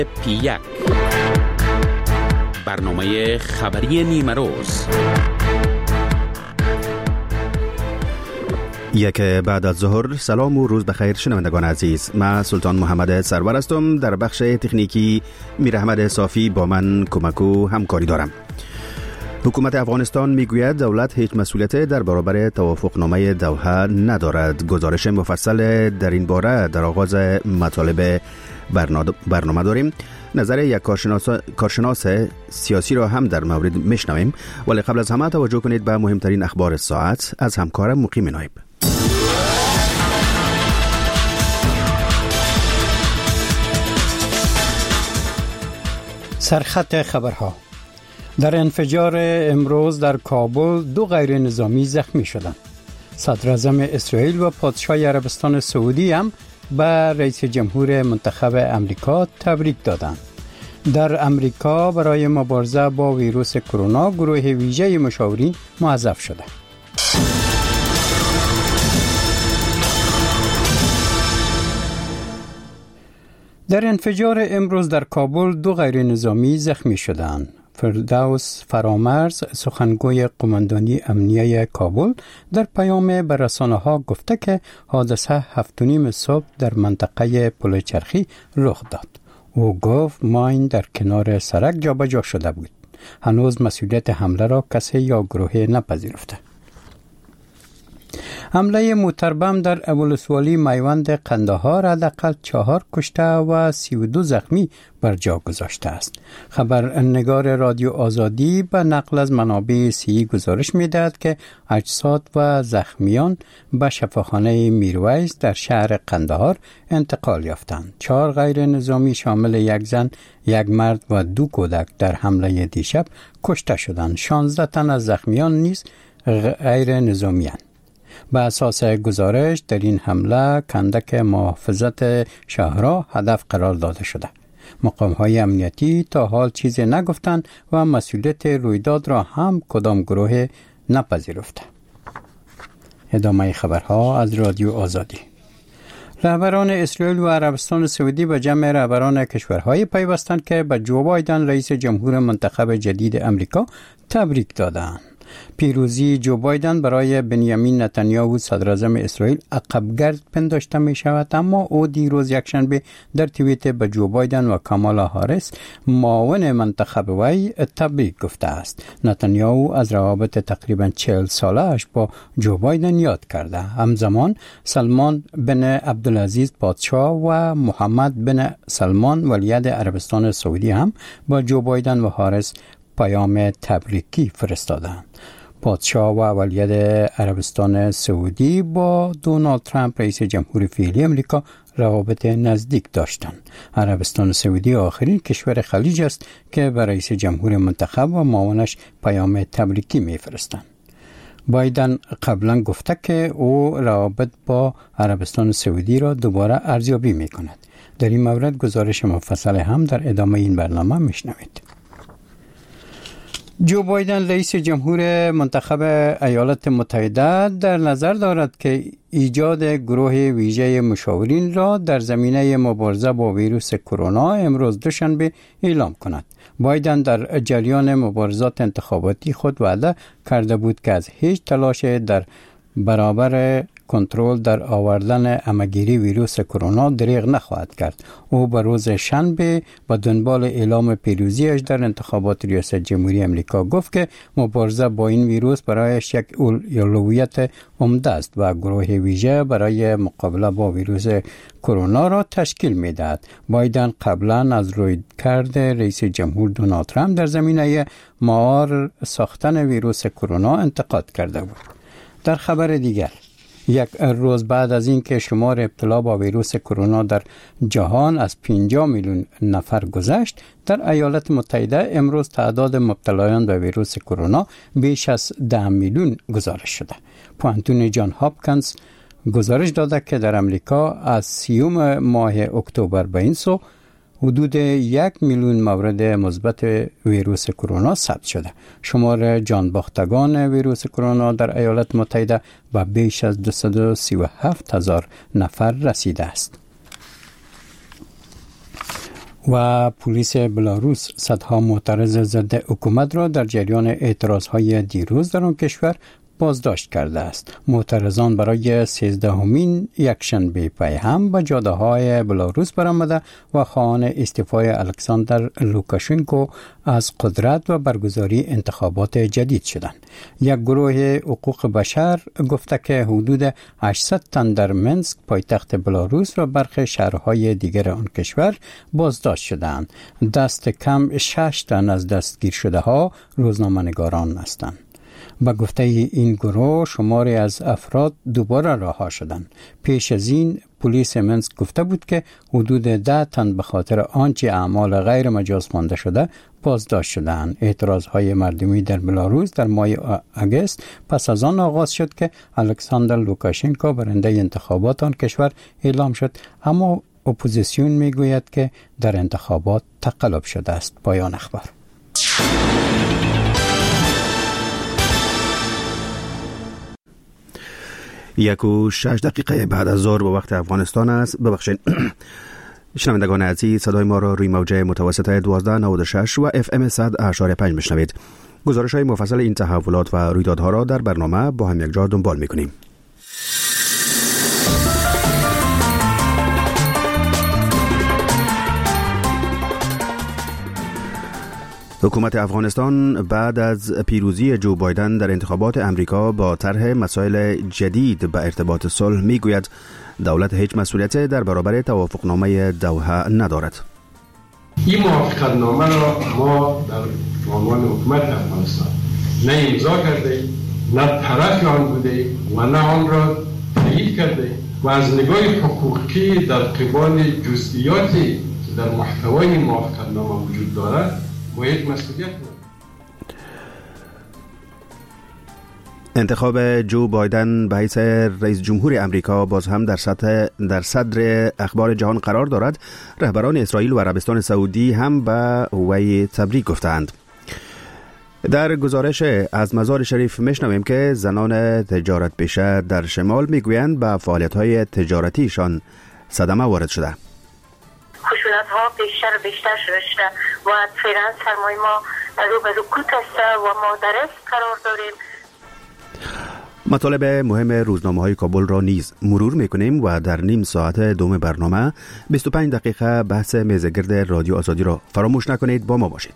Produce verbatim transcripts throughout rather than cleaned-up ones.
پی یک برنامه خبری نیمه روز. یک بعد از ظهر. سلام و روز بخیر شنوندگان عزیز. من سلطان محمد سرور هستم. در بخش تکنیکی میر احمد صافی با من کمک و همکاری دارم. حکومت افغانستان میگوید دولت هیچ مسئولیت در برابر توافقنامه دوحه ندارد. گزارش مفصل در این باره در آغاز مطالب برنامه داریم. نظر یک کارشناس, کارشناس سیاسی را هم در مورد میشنویم، ولی قبل از همه توجه کنید به مهمترین اخبار ساعت از همکارم مقیم نایب. سرخط خبرها. در انفجار امروز در کابل دو غیر نظامی زخمی شدند. صدر اعظم اسرائیل و پادشاه عربستان سعودی هم به رئیس جمهور منتخب امریکا تبریک دادند. در امریکا برای مبارزه با ویروس کرونا گروه ویژه مشاورین موظف شده. در انفجار امروز در کابل دو غیر نظامی زخمی شدند. فردوس فرامرز سخنگوی قماندانی امنیه کابل در پیام به رسانه‌ها گفته که حادثه هفت و نیم صبح در منطقه پل چرخی رخ داد. او گفت ماین در کنار سرک جابجا شده بود. هنوز مسئولیت حمله را کسی یا گروهی نپذیرفته. حمله موتربم در ابوالسوالی میوند قندهار حداقل چهار کشته و سی و دو زخمی بر جا گذاشته است. خبرنگار رادیو آزادی به نقل از منابع سی گزارش می‌دهد که اجساد و زخمیان به شفاخانه میرویس در شهر قندهار انتقال یافتند. چهار غیر نظامی شامل یک زن، یک مرد و دو کودک در حمله دیشب کشته شدند. شانزده تن از زخمیان نیز غیر نظامی‌اند. به اساس گزارش در این حمله کندک محافظت شهرها هدف قرار داده شده. مقام‌های امنیتی تا حال چیزی نگفتند و مسئولیت رویداد را هم کدام گروه نپذیرفته. ادامه خبرها از رادیو آزادی. رهبران اسرائیل و عربستان سعودی به جمع رهبران کشورهای پیوستند که به جو بایدن رئیس جمهور منتخب جدید امریکا تبریک دادند. پیروزی جو بایدن برای بنیامین نتانیاهو صدر اعظم اسرائیل عقبگرد پنداشته می شود، اما او دیروز یکشنبه در توییت به جو بایدن و کامالا هاریس معاون منتخب وی تبریک گفته است. نتانیاهو از روابط تقریبا چهل ساله‌اش با جو بایدن یاد کرده. همزمان سلمان بن عبدالعزیز پادشاه و محمد بن سلمان ولیعهد عربستان سعودی هم با جو بایدن و هاریس پیام تبریکی فرستادند. پادشاه و ولیعهد عربستان سعودی با دونالد ترامپ رئیس جمهور فعلی امریکا روابط نزدیک داشتند. عربستان سعودی آخرین کشور خلیج است که به رئیس جمهور منتخب و معاونش پیام تبریکی می‌فرستند. بایدن قبلا گفته که او روابط با عربستان سعودی را دوباره ارزیابی می‌کند. در این مورد گزارش مفصل هم در ادامه این برنامه می‌شنوید. جو بایدن رئیس جمهور منتخب ایالات متحده در نظر دارد که ایجاد گروه ویژه مشاورین را در زمینه مبارزه با ویروس کرونا امروز دوشنبه اعلام کند. بایدن در جریان مبارزات انتخاباتی خود وعده کرده بود که از هیچ تلاش در برابر کنترل در آوردن همه‌گیری ویروس کرونا دریغ نخواهد کرد. او به روز شنبه به دنبال اعلام پیروزیش در انتخابات ریاست جمهوری امریکا گفت که مبارزه با این ویروس برایش یک اولویت عمده است و گروه ویژه برای مقابله با ویروس کرونا را تشکیل می‌دهد. بایدن قبلا از رویکرد رئیس جمهور دونالد ترامپ در زمینه مهار ساختن ویروس کرونا انتقاد کرده بود. در خبر دیگر، یک روز بعد از اینکه شمار ابتلا با ویروس کرونا در جهان از پنجاه میلیون نفر گذشت، در ایالات متحده امروز تعداد مبتلایان به ویروس کرونا بیش از ده میلیون گزارش شده. پوانتون جان هاپکینز گزارش داده که در امریکا از سیوم ماه اکتبر به این سو حدود یک میلیون مورد مثبت ویروس کرونا ثبت شده. شمار جانباختگان ویروس کرونا در ایالات متحده به بیش از دویست و سی و هفت هزار نفر رسیده است. و پلیس بلاروس صدها معترض ضد حکومت را در جریان اعتراضهای دیروز در آن کشور بازداشت کرده است. معترضان برای سیزدهمین یکشنبه پیهم به جاده‌های بلاروس برآمده و خواهان استعفای الکساندر لوکاشنکو از قدرت و برگزاری انتخابات جدید شدند. یک گروه حقوق بشر گفته که حدود هشتصد تن در منسک پایتخت بلاروس و برخی شهرهای دیگر آن کشور بازداشت شدند. دست کم شش تن از دستگیر شده ها روزنامه‌نگاران هستند. با گفته این گروه شماری از افراد دوباره رها شدند. پیش از این پلیس منسک گفته بود که حدود ده تن به خاطر آنچه اعمال غیر مجاز خوانده شده بازداشت شدند. اعتراضهای مردمی در بلاروس در ماه آگوست پس از آن آغاز شد که الکساندر لوکاشنکو برنده انتخابات آن کشور اعلام شد، اما اپوزیسیون میگوید که در انتخابات تقلب شده است. پایان اخبار. یک و شش دقیقه بعد از ظهر به وقت افغانستان است. ببخشید شنوندگان عزیز، صدای ما را روی موجه متوسط دوازده نود و شش و اف ام صد اشاره پنج میشنوید. گزارش های مفصل این تحولات و رویدادها را در برنامه با هم یک جا دنبال میکنیم. حکومت افغانستان بعد از پیروزی جو بایدن در انتخابات امریکا با طرح مسائل جدید به ارتباط صلح میگوید دولت هیچ مسئولیت در برابر توافقنامه دوحه ندارد. این موافقتنامه را ما در عنوان حکومت افغانستان نه امضا کرده، نه طرف آن بوده و نه آن را تایید کرده و از نگاه حقوقی در قبال جزئیاتی که در محتوای موافقتنامه وجود دارد باید مسئولیت ندارد. انتخاب جو بایدن به حیث رئیس جمهور امریکا باز هم در سطح در صدر اخبار جهان قرار دارد. رهبران اسرائیل و عربستان سعودی هم به وی تبریک گفتند. در گزارش از مزار شریف میشنویم که زنان تجارت پیشه در شمال میگویند به فعالیت‌های تجارتیشان صدمه وارد شده. خشونت ها بیشتر و بیشتر شده و فعلا سرمایه ما رو به رکود است و ما در رسک قرار داریم. مطالب مهم روزنامه های کابل را نیز مرور میکنیم و در نیم ساعت دوم برنامه بیست و پنج دقیقه بحث میزگرد رادیو آزادی را فراموش نکنید. با ما باشید.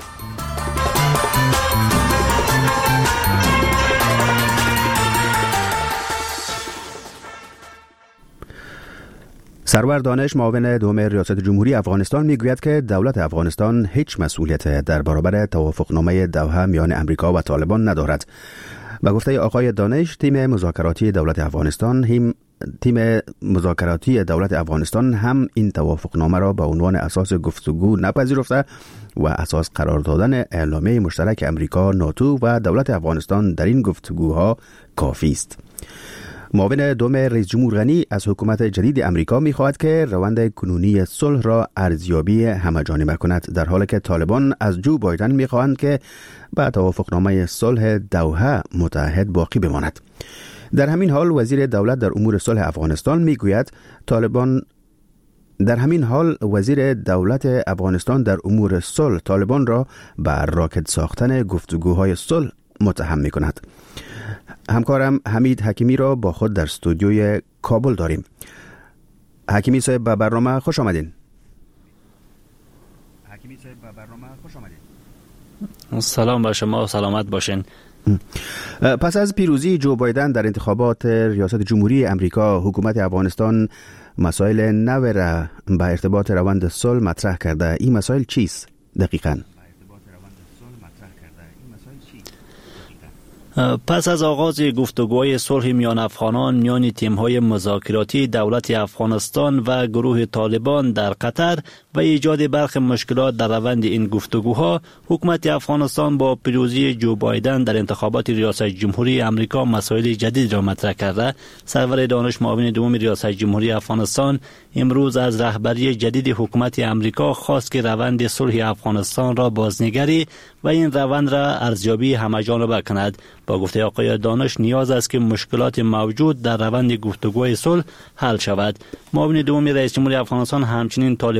سرور دانش معاون دوم ریاست جمهوری افغانستان میگوید که دولت افغانستان هیچ مسئولیت در برابر توافقنامه دوحه میان امریکا و طالبان ندارد. به گفته آقای دانش، تیم مذاکراتی دولت افغانستان هم تیم مذاکراتی دولت افغانستان هم این توافقنامه را به عنوان اساس گفتگو نپذیرفته و اساس قرار دادن اعلامیه مشترک امریکا، ناتو و دولت افغانستان در این گفتگوها کافی است. معاون دوم رئیس جمهور غنی از حکومت جدید امریکا می‌خواهد که روند کنونی صلح را ارزیابی همه‌جانبه کند، در حالی که طالبان از جو بایدن می‌خواهند که به توافقنامه صلح دوحه متحد باقی بماند. در همین حال وزیر دولت در امور صلح افغانستان میگوید طالبان در همین حال وزیر دولت افغانستان در امور صلح طالبان را به راکد ساختن گفتگوهای صلح متهم می‌کند. همکارم حمید حکیمی را با خود در استودیوی کابل داریم. حکیمی صاحب به برنامه خوش آمدین. حکیمی صاحب به برنامه خوش آمدین. سلام بر شما و سلامت باشین. پس از پیروزی جو بایدن در انتخابات ریاست جمهوری امریکا، حکومت افغانستان مسائل نو را به ارتباط روند صلح مطرح کرده. این مسائل چیست دقیقاً؟ پس از آغاز گفتگوهای صلح میان افغانان میان تیم‌های مذاکراتی دولت افغانستان و گروه طالبان در قطر و ایجاد برخی مشکلات در روند این گفتگوها، حکومت افغانستان با پیروزی جو بایدن در انتخابات ریاست جمهوری امریکا مسائل جدید را مطرح کرده. سرور دانش معاون دوم ریاست جمهوری افغانستان امروز از رهبری جدید حکومت امریکا خواست که روند صلح افغانستان را بازنگری و این روند را ارزیابی همه‌جانبه کند. با گفته آقای دانش نیاز است که مشکلات موجود در روند گفتگوهای صلح حل شود. معاون دوم رئیس جمهوری افغانستان همچنین طالبان را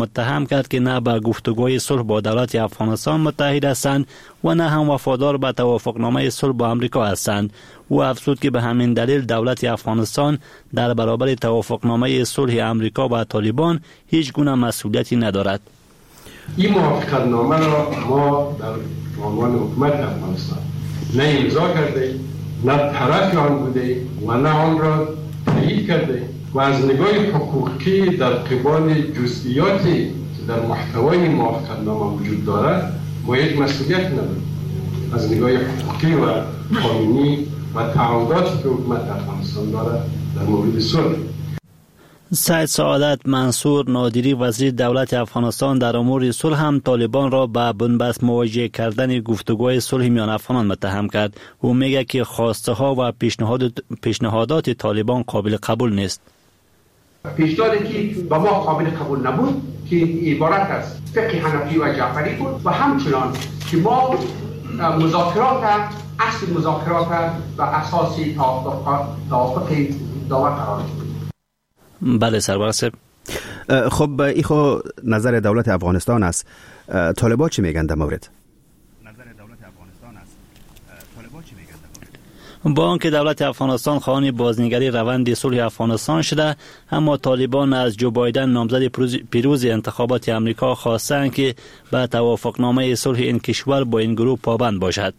متهم کرد که نه به گفتگوی صلح با دولت افغانستان متحد هستند و نه هم وفادار به توافقنامه صلح با آمریکا هستند. او افزود که به همین دلیل دولت افغانستان در برابر توافقنامه صلح آمریکا با طالبان هیچ گونه مسئولیتی ندارد. این موافقتنامه را ما در عنوان حکومت افغانستان نه امضا کرده، نه طرف آن بوده و نه آن را تایید کرده و از نگاه حقوقی در قبال جزئیاتی که در محتوای موافقتنامه وجود دارد ما یک مسئولیت نداریم. از نگاه حقوقی و قانونی و تعهداتی که حکومت افغانستان دارد در مورد صلح. سید سعادت منصور نادری وزیر دولت افغانستان در امور صلح هم طالبان را به بنبست مواجه کردن گفتگوهای صلح میان افغانان متهم کرد. او میگه که خواسته ها و پیشنهاد پیشنهادات طالبان قابل قبول نیست. پیشنهادی که به ما قابل قبول نبود که عبارت از فقه حنفی و جعفری بود و همچنان که ما مذاکرات اصل مذاکرات و اساسی توافق داور قرار دادیم. بله سرور صاحب. خب این خو نظر دولت افغانستان است. طالبان چی میگن در مورد؟ نظر دولت افغانستان است. طالبان چی میگن در مورد؟ با آنکه دولت افغانستان خواهان بازنگری روند صلح افغانستان شده، اما طالبان از جو بایدن نامزد پیروز انتخابات آمریکا خواستند که به توافقنامه صلح این کشور با این گروه پابند باشد.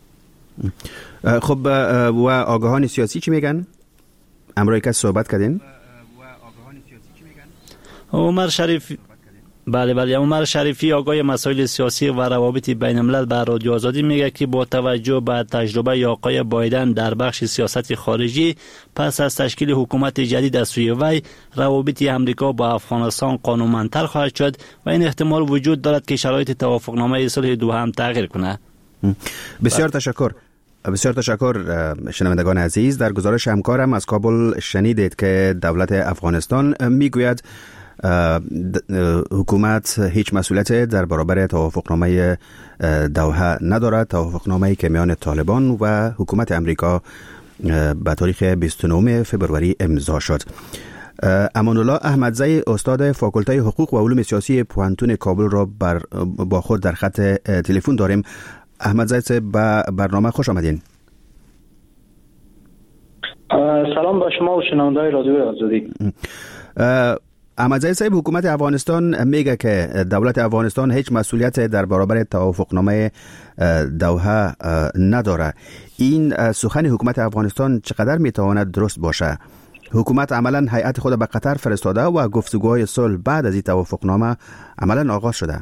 خب و آگاهان سیاسی چی میگن؟ امروز که صحبت کردین؟ عمر شریف بله بله عمر شریفی آگاه مسائل سیاسی و روابط بین الملل به رادیو آزادی میگه که با توجه به تجربه آقای بایدن در بخش سیاست خارجی پس از تشکیل حکومت جدید از سوی وی روابط امریکا با افغانستان قانونمندتر خواهد شد و این احتمال وجود دارد که شرایط توافقنامه صلح دوم تغییر کنه. بسیار تشکر. بسیار تشکر شنوندگان عزیز. در گزارش همکارم از کابل شنیدید که دولت افغانستان میگوید حکومت هیچ مسئولیت در برابر توافقنامه دوحه ندارد، توافقنامه‌ای که میان طالبان و حکومت امریکا به تاریخ بیست و نهم فوریه امضا شد. امان الله احمدزی استاد فاکولته حقوق و علوم سیاسی پوهنتون کابل را بر با خود در خط تلفن داریم. احمدزی به برنامه خوش آمدین. سلام با شما و شنونده‌های رادیو آزادی. احمدزی صاحب، حکومت افغانستان میگه که دولت افغانستان هیچ مسئولیت در برابر توافقنامه دوحه نداره. این سخن حکومت افغانستان چقدر میتواند درست باشه؟ حکومت عملا هیئت خود به قطر فرستاده و گفتگوهای صلح بعد از این توافقنامه عملا آغاز شده.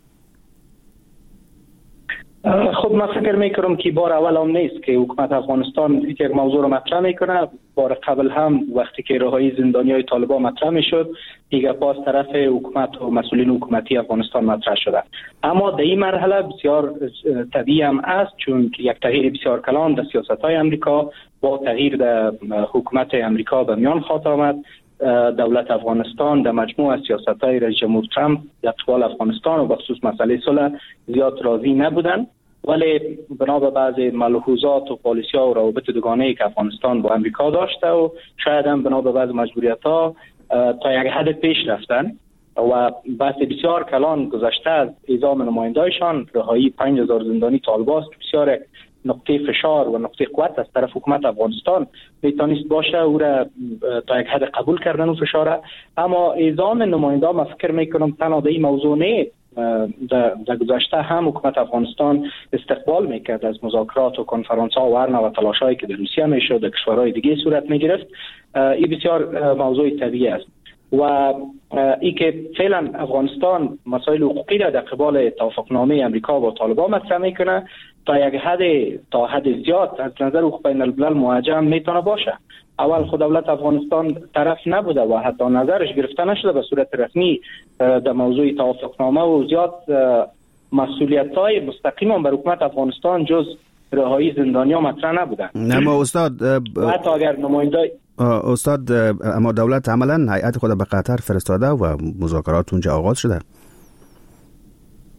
خب من فکر میکنم که بار اول هم نیست که حکومت افغانستان یک موضوع رو مطرح میکنه. بار قبل هم وقتی که رهایی زندانیای طالبان مطرح میشد دیگه باز طرف حکومت و مسئولین حکومتی افغانستان مطرح شده. اما در این مرحله بسیار طبیعی هم است، چون یک تغییر بسیار کلان در سیاست‌های امریکا با تغییر در حکومت امریکا به میان خواهد آمد. دولت افغانستان در مجموع از سیاست‌های رئیس جمهور ترامپ در قبال افغانستان و بخصوص مسئله صلح زیاد راضی نبودند، ولی بنا به بعضی ملحوظات و پالیسی‌ها و روابط دوگانه‌ای که افغانستان با امریکا داشته و شاید هم بنا به بعضی مجبوریت‌ها تا یک حد پیش رفتن و بحث بسیار کلان گذشته از اعزام نماینده‌شان، رهایی پنج هزار زندانی طالبان است، بسیار نقطه فشار و نقطه قوت از طرف حکومت افغانستان میتونست باشه او را تا یک حد قبول کردن و فشاره. اما اعزام نماینده من فکر میکنم تنها در این موضوع نه، در گذشته هم حکومت افغانستان استقبال میکرد از مذاکرات و کنفرانس ها و هر نوع تلاشایی که در روسیه میشد در کشورهای دیگه صورت میگرفت. این بسیار موضوع طبیعی است و ای که فعلا افغانستان مسائل حقوقی را در قبال توافقنامه امریکا با طالبان مطرح میکنه تا یک حد تا حد زیاد از نظر حقوق بین الملل محجم میتونه باشه. اول خود دولت افغانستان طرف نبوده و حتی نظرش گرفته نشده به صورت رسمی در موضوع توافقنامه و زیاد مسئولیت‌های مستقیما بر حکومت افغانستان جز رهایی زندانیان مطرح نبودن. اما استاد حتی اگر نماینده استاد اما دولت عملا هیئت خود به قطر فرستاده و مذاکرات اونجا آغاز شده.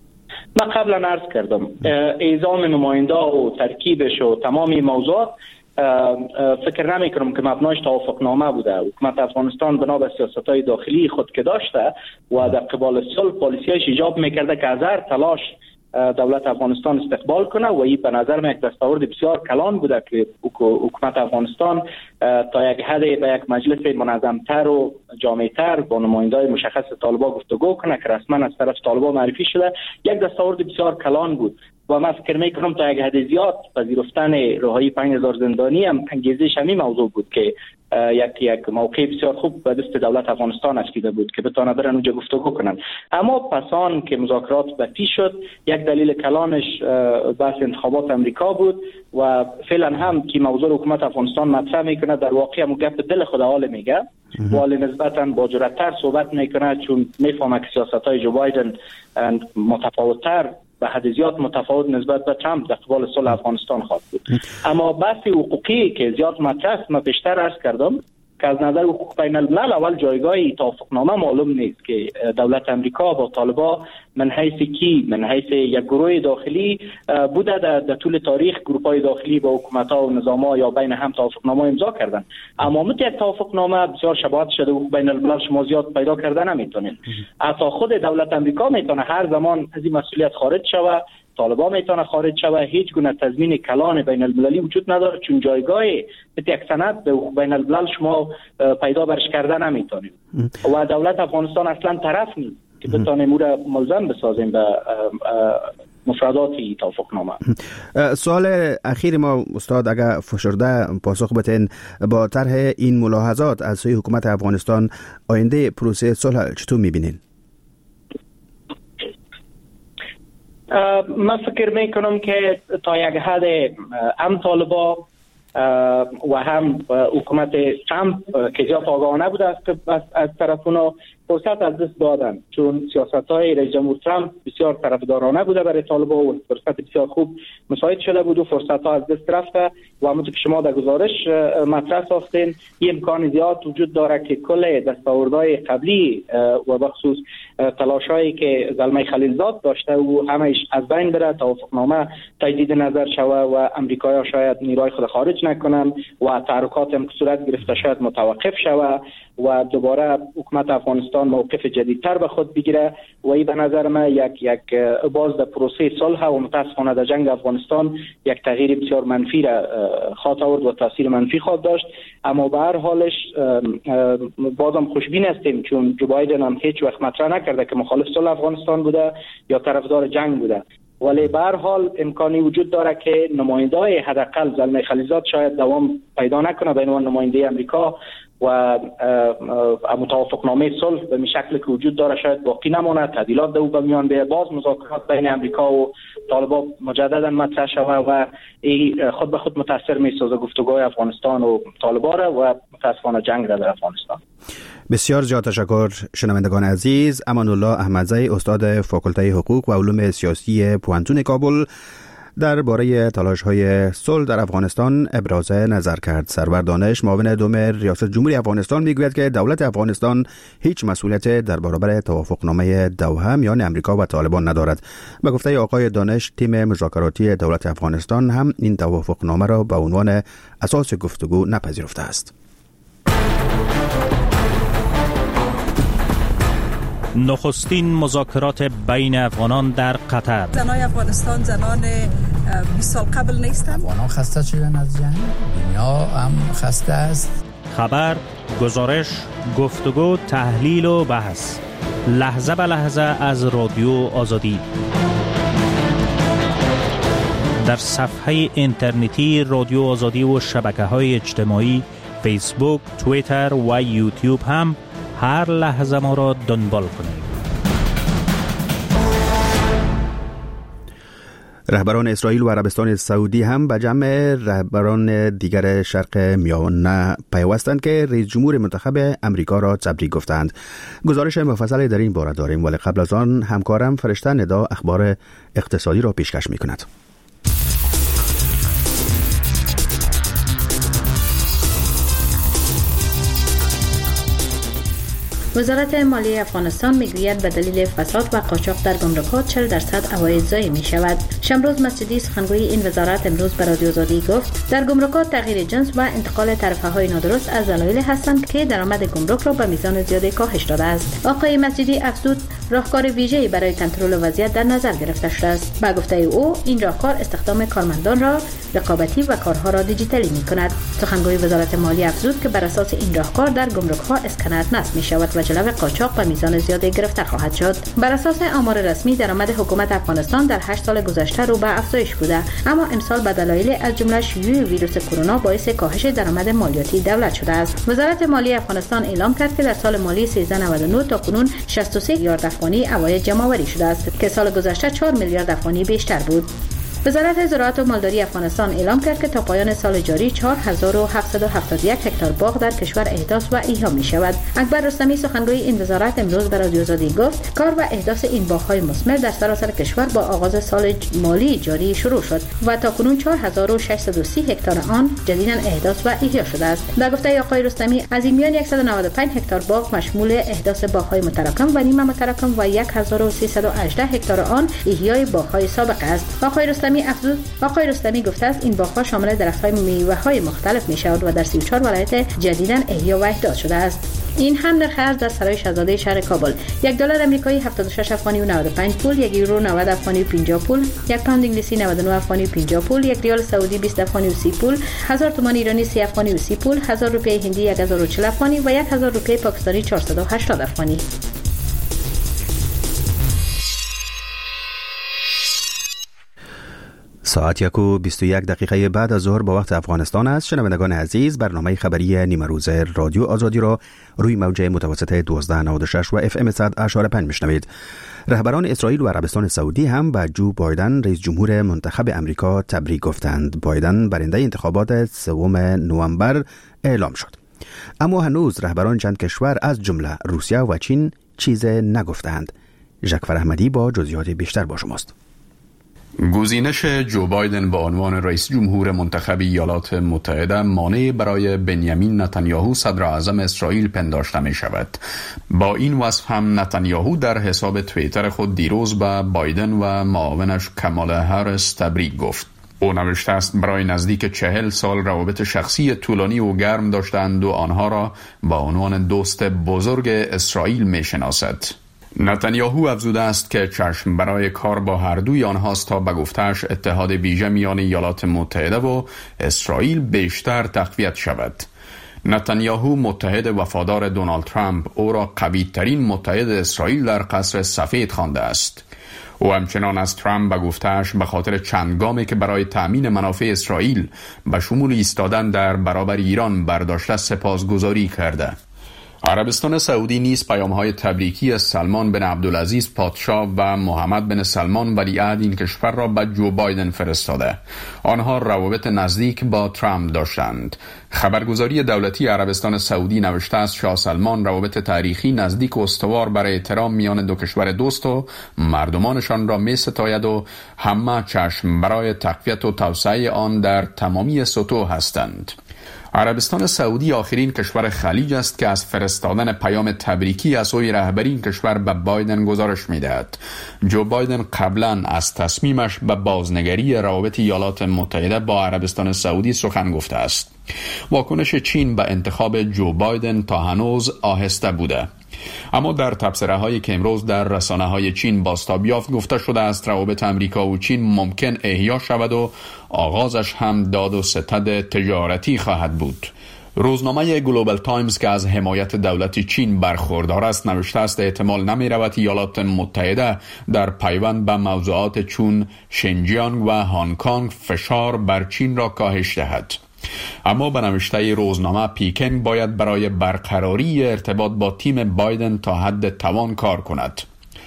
من قبلا عرض کردم اعزام نماینده و ترکیبش و تمام موضوعات فکر نمی کنم که مبناش توافقنامه بوده. حکومت افغانستان بنا به سیاست‌های داخلی خود که داشته و در قبال صلح پالیسی‌اش ایجاب می‌کرده که از هر تلاش دولت افغانستان استقبال کنه و این به نظر من یک دستاورد بسیار کلان بوده که حکومت افغانستان تا یک حد به یک مجلس منظمتر و جامع‌تر با نمایندای مشخص طالبان گفتگو کنه که رسما از طرف طالبان معرفی شده. یک دستاورد بسیار کلان بود و من فکر میکنم تا یک حد زیاد پذیرفتن رهایی پنج هزار زندانی هم انگیزش همین موضوع بود که یک یک موقع بسیار خوب به دست دولت افغانستان اسیده بود که بتونه برن اونجا گفتگو کنن. اما پسان که مذاکرات به پیش شد، یک دلیل کلانش بحث انتخابات امریکا بود و فعلا هم که موضوع حکومت افغانستان مطرح میکنه در واقع هم گپ دل خود حال میگه و حال نسبتا با جرأت‌تر صحبت میکنه چون میفهمه که سیاست‌های جو بایدن متفاوت‌تر به حد زیاد متفاوت نسبت به ترامپ در قبال صلح افغانستان خواهد بود. اما بحث حقوقی که زیاد مطرح است، من بیشتر عرض کردم که از نظر حقوق بین الملل اول جایگاه توافقنامه معلوم نیست که دولت امریکا با طالبان من حیث کی من حیث یک گروه داخلی بوده در, در طول تاریخ گروه‌های داخلی با حکومت‌ها و نظام‌ها یا بین هم توافقنامه امضا کردن. اما مت یک توافقنامه بسیار شباهت شده و بین الملل شما زیاد پیدا کردن نمیتونید. حتی خود دولت امریکا میتونه هر زمان از این مسئولیت خارج شود، طالبان میتونه خارج شود، هیچ گونه تضمین کلان بین المللی وجود نداره چون جایگاه یک سند به بین الملل شما پیدا برش کردن نمیتونید و دولت افغانستان اصلا طرف نیست که بتونه مورا ملزم بسازیم به مفردات توافقنامه. سوال اخیر ما استاد اگر فشرده پاسخ بتین با طرح این ملاحظات از سوی حکومت افغانستان آینده پروسه صلح چطور میبینین؟ من فکر میکنم که تا یک حد هم طالبان و هم حکومت ترامپ که زیاد آگاهانه بوده از, از طرف اونا فرصت از دست دادن چون سیاست‌های رئیس جمهور ترامپ بسیار طرفدارانه بوده برای طالبان و فرصت بسیار خوب مساعد شده بود و فرصت‌ها از دست رفته و همونطور که شما در گزارش مطرح ساختین این امکان زیاد وجود داره که کل دستاوردهای قبلی و بخصوص تلاشایی که زلمه خلیلزاد داشته و همه‌اش از بین بره، توافقنامه تجدید نظر شوه و امریکایی‌ها شاید نیروهای خود خارج نکنن و تحرکات هم که صورت گرفته شاید متوقف شوه و دوباره حکومت افغانستان موقف جدیدتر به خود بگیره و این به نظر من یک یک باز در پروسه صلح و متاسفانه در جنگ افغانستان یک تغییر بسیار منفی را خواهد آورد و تاثیر منفی خواهد داشت. اما به هر حالش بازم خوشبین هستیم چون جو بایدن هم هیچ وقت مطرح نکرده که مخالف صلح افغانستان بوده یا طرفدار جنگ بوده، ولی به هر حال امکانی وجود داره که نماینده‌های حداقل زلمه خلیلزاد شاید دوام پیدا نکنه به عنوان نماینده امریکا و متوافقنامه صلح به می شکل که وجود داره شاید باقی نماند، تعدیلات دو به میان بیاید، باز مذاکرات بین امریکا و طالبان مجددا مطرح شود و این خود به خود متاثر می سازه گفتگوهای افغانستان و طالبان و متاسفانه جنگ را در افغانستان. بسیار زیاد تشکر شنوندگان عزیز. امان الله احمدزی استاد فاکولته حقوق و علوم سیاسی پوانتون کابل درباره تلاش‌های صلح در افغانستان ابراز نظر کرد. سرور دانش معاون دوم ریاست جمهوری افغانستان میگوید که دولت افغانستان هیچ مسئولیت در برابر توافقنامه دوحه میان امریکا و طالبان ندارد. به گفته آقای دانش تیم مذاکراتی دولت افغانستان هم این توافقنامه را به عنوان اساس گفتگو نپذیرفته است. نخستین مذاکرات بین افغانان در قطر. زنای افغانستان زنان بیست سال قبل نیستند. افغانان خسته شدن از جنگ، دنیا هم خسته است. خبر، گزارش، گفتگو، تحلیل و بحث لحظه به لحظه از رادیو آزادی در صفحه اینترنتی رادیو آزادی و شبکه‌های اجتماعی فیسبوک، توییتر و یوتیوب هم هر لحظه ما را دنبال کنید. رهبران اسرائیل و عربستان سعودی هم به جمع رهبران دیگر شرق میانه پیوستند که رئیس جمهور منتخب امریکا را تبریک گفتند. گزارش مفصلی در این باره داریم ولی قبل از آن همکارم فرشته ندا اخبار اقتصادی را پیشکش می‌کند. وزارت مالی افغانستان میگوید به دلیل فساد و قاچاق در گمرک‌ها چهل درصد عواید ضایع می شود. شمروز مسجدی سخنگوی این وزارت امروز به رادیو آزادی گفت در گمرکات تغییر جنس و انتقال طرفه‌های نادرست از دلایل هستند که درآمد گمرک را به میزان زیادی کاهش داده است. آقای مسجدی افزود راهکار ویژه‌ای برای کنترل وضعیت در نظر گرفته شده است. به گفته او این راهکار استخدام کارمندان را رقابتی و کارها را دیجیتالی می‌کند. سخنگوی وزارت مالی افزود که بر اساس این راهکار در گمرک‌ها اسکنر نصب می‌شود و جلب قاچاق به میزان زیادی گرفتار خواهد شد. بر اساس آمار رسمی درآمد حکومت افغانستان در هشت سال گذشته رو به افزایش بوده، اما امسال به دلایل از جمله شیوع ویروس کرونا باعث کاهش درآمد مالیاتی دولت شده است. وزارت مالی افغانستان اعلام کرد که در سال مالی سیزده نود و نه تا کنون شصت و سه میلیارد افغانی عواید جمع‌آوری شده است که سال گذشته چهار میلیارد افغانی بیشتر بود. وزارت زراعت و مالداری افغانستان اعلام کرد که تا پایان سال جاری چهار هزار و هفتصد و هفتاد و یک هکتار باغ در کشور احداث و احیا می شود. اکبر رستمی سخنگوی این وزارت امروز به رادیو آزادی گفت کار و احداث این باغ‌های مثمر در سراسر کشور با آغاز سال مالی جاری شروع شد و تا کنون چهار هزار و ششصد و سی هکتار آن جدیداً احداث و احیا شده است. در گفته آقای رستمی از این میان صد و نود و پنج هکتار باغ مشمول احداث باغ‌های متراکم و نیمه متراکم و هزار و سیصد و هجده هکتار آن احیای باغ‌های سابق است. آقای رستمی افزود آقای رستمی گفته است این باغ‌ها شامل درخت‌های میوه‌های مختلف می‌شود و در سی و چهار ولایت جدیداً احیا و احداث شده است. این هم نرخ ارز در سرای شاهزاده شهر کابل: یک دلار آمریکایی هفتاد و شش افغانی و نود و پنج پول، یک یورو نود افغانی و پنجاه پول، یک پوند انگلیسی نود و نه افغانی و پنجاه پول، یک ریال سعودی بیست افغانی و سی پول، هزار تومان ایرانی سی افغانی و سی پول، هزار روپیه هندی یک هزار و چهل افغانی و یک هزار روپیه پاکستانی چهارصد و هشتاد افغانی. ساعت یک و بیست و یک دقیقه بعد از ظهر با وقت افغانستان است. شنوندگان عزیز، برنامه خبری نیمه روز رادیو آزادی را روی موج متوسط دوازده نود و شش و اف ام صد و اشاره پنج میشنوید. رهبران اسرائیل و عربستان سعودی هم به جو بایدن رئیس جمهور منتخب امریکا تبریک گفتند. بایدن برنده انتخابات سوم نوامبر اعلام شد، اما هنوز رهبران چند کشور از جمله روسیه و چین چیز نگفتند. ژاکفر احمدی با جزئیات بیشتر با شماست. گزینش جو بایدن به عنوان رئیس جمهور منتخب ایالات متحده مانع برای بنیامین نتانیاهو صدر اعظم اسرائیل پنداشته می شود. با این وصف هم نتانیاهو در حساب توییتر خود دیروز به بایدن و معاونش کامالا هریس تبریک گفت. او نوشته است برای نزدیک چهل سال روابط شخصی طولانی و گرم داشتند و آنها را با عنوان دوست بزرگ اسرائیل می شناسد. نتانیاهو افزوده است که چشم برای کار با هر دوی آنهاست تا به گفته‌اش اتحاد ویژه میان ایالات متحده و اسرائیل بیشتر تقویت شود. نتانیاهو متحد وفادار دونالد ترامپ او را قوی‌ترین متحد اسرائیل در قصر سفید خوانده است. او همچنان از ترامپ به گفته‌اش به خاطر چند گامی که برای تأمین منافع اسرائیل به شمول ایستادن در برابر ایران برداشته سپاسگزاری کرده. عربستان سعودی نیز پیام‌های تبریکی از سلمان بن عبدالعزیز پادشاه و محمد بن سلمان ولیعهد این کشور را به جو بایدن فرستاده. آنها روابط نزدیک با ترامپ داشتند. خبرگزاری دولتی عربستان سعودی نوشته است شاه سلمان روابط تاریخی نزدیک و استوار برای احترام میان دو کشور دوست و مردمانشان را می‌ستاید و همه چشم برای تقویت و توسعه آن در تمامی سطوح هستند. عربستان سعودی آخرین کشور خلیج است که از فرستادن پیام تبریکی از سوی رهبری این کشور به بایدن گزارش می‌دهد. جو بایدن قبلا از تصمیمش به بازنگری روابط ایالات متحده با عربستان سعودی سخن گفته است. واکنش چین به انتخاب جو بایدن تا هنوز آهسته بوده، اما در تبصره هایی که امروز در رسانه های چین بازتاب یافت گفته شده است روابط امریکا و چین ممکن احیا شود و آغازش هم داد و ستد تجارتی خواهد بود. روزنامه گلوبال تایمز که از حمایت دولت چین برخوردار است نوشته است احتمال نمی رود ایالات متحده در پیوند به موضوعات چون شنجیانگ و هنگ کنگ فشار بر چین را کاهش دهد. اما به نوشته روزنامه پیکینگ باید برای برقراری ارتباط با تیم بایدن تا حد توان کار کند.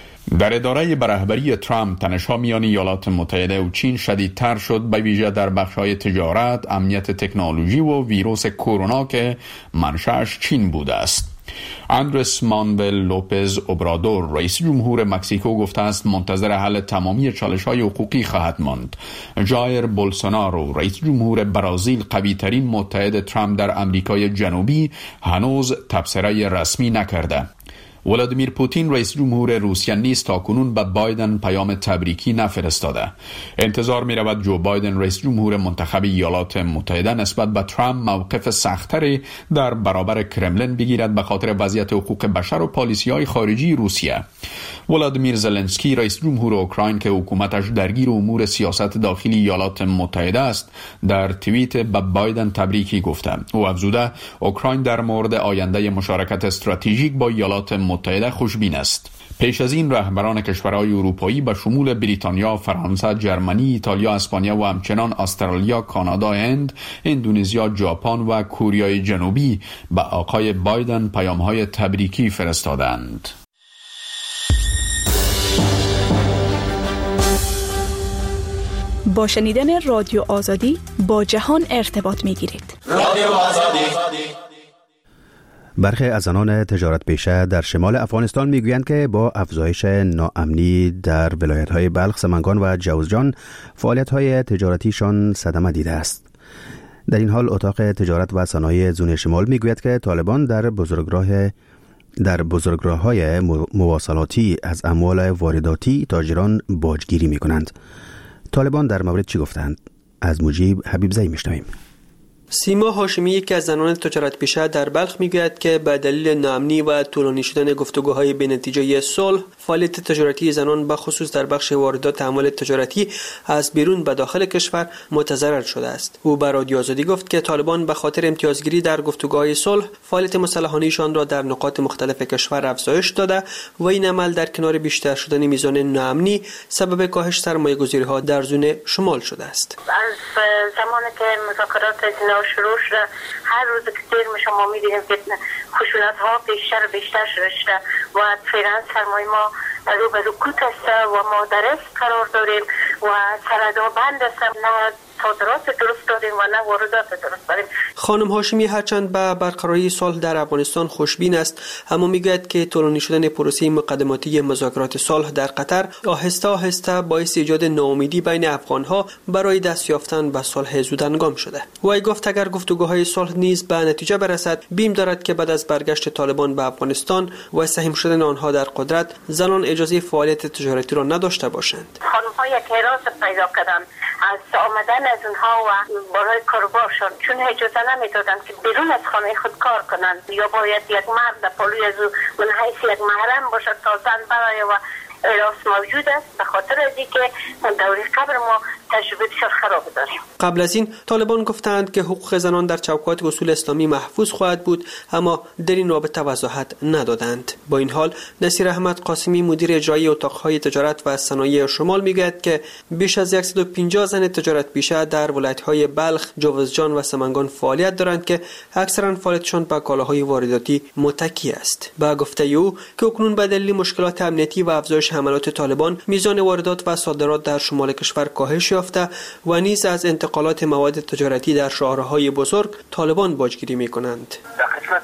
در اداره برهبری ترامپ تنش‌ها میان ایالات متحده و چین شدیدتر شد، به ویژه در بخش‌های تجارت، امنیت تکنولوژی و ویروس کرونا که منشأش چین بوده است. اندرس مانوئل لوپز اوبرادور رئیس جمهور مکزیکو گفته است منتظر حل تمامی چالش‌های حقوقی خواهد ماند. ژایر بولسونارو رئیس جمهور برزیل قوی‌ترین متحد ترامپ در آمریکای جنوبی هنوز تبصره رسمی نکرده. ولادیمیر پوتین رئیس جمهور روسیه نیز تاکنون به بایدن پیام تبریکی نفرستاده. انتظار می رود جو بایدن رئیس جمهور منتخب ایالات متحده نسبت به ترامپ موقف سخت‌تری در برابر کرملین بگیرد به خاطر وضعیت حقوق بشر و پالیسی‌های خارجی روسیه. ولادیمیر زلنسکی رئیس جمهور اوکراین که حکومتش درگیر امور سیاست داخلی ایالات متحده است در توییت به بایدن تبریکی گفته. او افزوده اوکراین در مورد آینده مشارکت استراتژیک با ایالات متحده خوشبین است. پیش از این رهبران کشورهای اروپایی به شمول بریتانیا، فرانسه، جرمنی، ایتالیا، اسپانیا و همچنان استرالیا، کانادا، هند، اندونزیا، ژاپن و کره جنوبی به آقای بایدن پیام‌های تبریکی فرستادند. با شنیدن رادیو آزادی با جهان ارتباط می‌گیرید. رادیو آزادی. برخی از زنان تجارت پیشه در شمال افغانستان میگویند که با افزایش ناامنی در ولایت‌های بلخ، سمنگان و جوزجان فعالیت‌های تجارتیشان صدمه دیده است. در این حال اتاق تجارت و صنایع زون شمال میگوید که طالبان در بزرگراه در بزرگراه‌های مواصلاتی از اموال وارداتی تاجران باجگیری می‌کنند. طالبان در مورد چی گفتند؟ از مجیب حبیبزی میشنویم. سیما هاشمی یکی از زنان تجارت پیشه در بلخ میگوید که به دلیل ناامنی و طولانی شدن گفتگوهای بی‌نتیجه صلح، فعالیت تجارتی زنان به خصوص در بخش واردات اموال تجارتی از بیرون به داخل کشور متضرر شده است. او به رادیو آزادی گفت که طالبان به خاطر امتیازگیری در گفتگوهای صلح فعالیت مسلحانه‌شان را در نقاط مختلف کشور افزایش داده و این عمل در کنار بیشتر شدن میزان ناامنی سبب کاهش سرمایه‌گذاری‌ها در زون شمال شده است. از زمانی که مذاکرات شروع شده، هر روز که دیر میشه ما می‌بینیم که خشونت ها بیشتر و بیشتر شده و فعلا سرمایه ما رو به رکود است و ما در ریسک قرار داریم و سرحدها بند است، نه صادرات درست داریم و نه واردات درست داریم. خانم هاشمی هرچند به برقراری صلح در افغانستان خوشبین است، اما میگوید که طولانی شدن پروسه مقدماتی مذاکرات صلح در قطر آهسته آهسته باعث ایجاد ناامیدی بین افغانها برای دست یافتن به صلح زودهنگام شده. وی گفت اگر گفتگوهای صلح نیز به نتیجه برسد، بیم دارد که بعد از برگشت طالبان به افغانستان و سهم شدن آنها در قدرت، زنان اجازه فعالیت تجارتی را نداشته باشند. خانم‌ها یک حراس پیدا کردند از آمدن از اونها و برای کاروبارشان، چون اجازه نمیدادن که بیرون از خانه خود کار کنند، یا باید یک مرد پلوی از اون حیث یک محرم باشد تا زن برای و راست موجود است. به خاطر از اینکه دوره قبل ما تجربه بسیار خراب داریم. قبل از این طالبان گفتند که حقوق زنان در چوکات اصول اسلامی محفوظ خواهد بود، اما در این رابطه وضاحت ندادند. با این حال نصیر احمد قاسمی مدیر اجرایی اتاقهای تجارت و صنایع شمال میگوید که بیش از صد و پنجاه زن تجارت پیشه در ولایت‌های بلخ، جوزجان و سمنگان فعالیت دارند که اکثرا فعالیتشان به کالاهای وارداتی متکی است. با گفته او که اکنون به دلیل مشکلات امنیتی و افزایش حملات طالبان میزان واردات و صادرات در شمال کشور کاهش یافته و نیز از انتقالات مواد تجارتی در شهرهای بزرگ طالبان باجگیری میکنند. در قسمت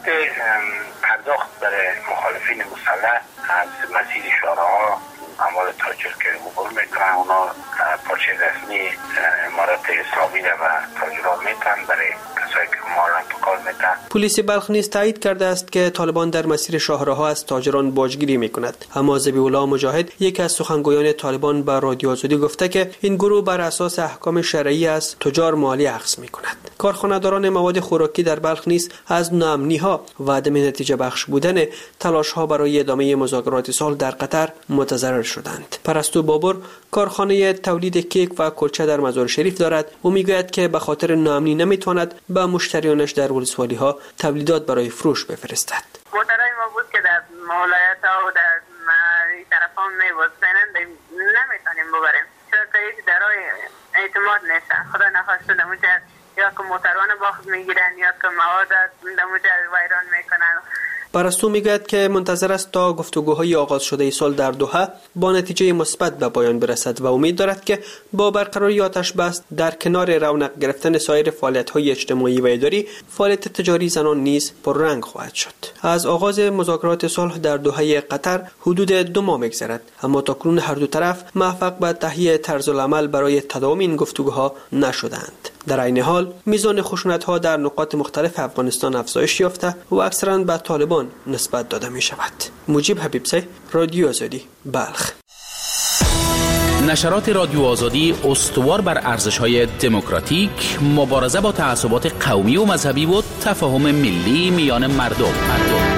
پرداخت برای مخالفین مسلح از مسیر شهرها اموال تاجر که عبور میکنن، اونا پارچه رسمی امارات اسلامی و تاجران میتن برای کسایی که مال انتقال میتن. پلیس بلخ نیز تایید کرده است که طالبان در مسیر شهرها از تاجران باجگیری میکند. اما ذبیح‌الله مجاهد یکی از سخنگویان طالبان به رادیو آزادی گفته که این گروه بر اساس احکام شرعی از تجار مالی اخذ میکند. کارخانه‌داران مواد خوراکی در بلخ نیز از ناامنی‌ها و عدم نتیجه بخش بودن تلاش‌ها برای ادامه مذاکرات صلح در قطر متضرر شدند. پرستو بابر کارخانه تولید کیک و کلچه در مزار شریف دارد و میگوید که به خاطر ناامنی نمیتواند به مشتریانش در ولسوالی ها تولیدات برای فروش بفرستد. مدرای ما بود که در ولایت ها و در این طرف هم میبوستنند نمیتونیم ببریم، چرا که درای اعتماد نیستن. خدا نخواسته دموچه یا که موتروان باخت میگیرن یا که مواد دموچه ویران میکنن. پرستو میگوید که منتظر است تا گفتگوهای آغاز شده سال در دوحه با نتیجه مثبت به پایان برسد و امید دارد که با برقراری آتش بس در کنار رونق گرفتن سایر فعالیت‌های اجتماعی و اداری، فعالیت تجاری زنان نیز پررنگ خواهد شد. از آغاز مذاکرات صلح در دوحه قطر حدود دو ماه می‌گذرد، اما تاکنون هر دو طرف موفق به تهیه طرز العمل برای تداوم این گفتگوها نشدند. در این حال میزان خشونت‌ها در نقاط مختلف افغانستان افزایش یافته و اکثراً به طالبان نسبت داده می شود. مجیب حبیبزی، رادیو آزادی، بلخ. نشرات رادیو آزادی استوار بر ارزش‌های دموکراتیک، مبارزه با تعصبات قومی و مذهبی و تفاهم ملی میان مردم. مردم.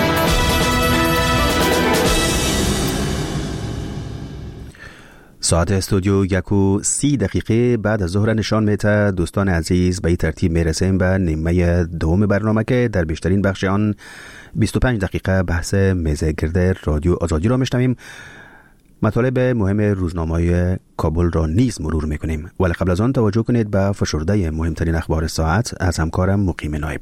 ساعت استودیو یک و سی دقیقه بعد از ظهر نشان میده. دوستان عزیز، به این ترتیب میرسیم به نیمه دوم برنامه که در بیشترین بخش آن بیست و پنج دقیقه بحث میز گرد رادیو آزادی را میشنویم. مطالب مهم روزنامه‌های کابل را نیز مرور میکنیم، ولی قبل از آن توجه کنید به فشرده مهمترین اخبار ساعت از همکارم مقیم نایب.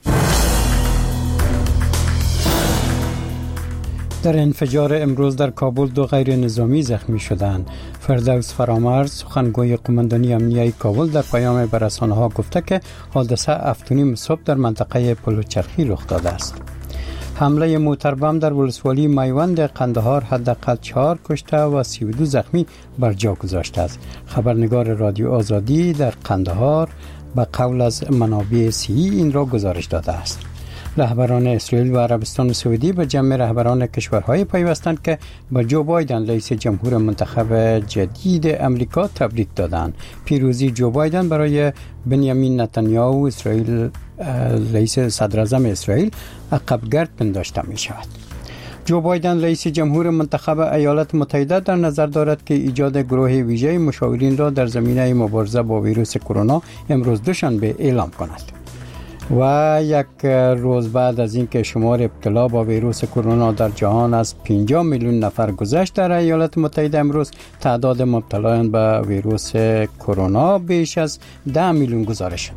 در انفجار امروز در کابل دو غیر نظامی زخمی شدند. فردوس فرامرز، سخنگوی قماندانی امنیه کابل، در پیام به رسانه‌ها گفته که حادثه هفت صبح در منطقه پلوچرخی رخ داده است. حمله موتر بم در ولسوالی میوند قندهار حداقل چهار کشته و سی و دو زخمی بر جا گذاشته است. خبرنگار رادیو آزادی در قندهار به قول از منابع سی این را گزارش داده است. رهبران اسرائیل و عربستان سعودی به جمع رهبران کشورهای پیوستند که به جو بایدن رئیس جمهور منتخب جدید امریکا تبریک دادند. پیروزی جو بایدن برای بنیامین نتانیاهو اسرائیل رئیس صدر اعظم اسرائیل عقبگرد پنداشته می شود. جو بایدن رئیس جمهور منتخب ایالات متحده در نظر دارد که ایجاد گروه ویژه مشاورین را در زمینه مبارزه با ویروس کرونا امروز دوشنبه اعلام کند. و یک روز بعد از اینکه شمار ابتلا با ویروس کرونا در جهان از پنجاه میلیون نفر گذشت، در ایالات متحده امروز تعداد مبتلایان به ویروس کرونا بیش از ده میلیون گزارش شده.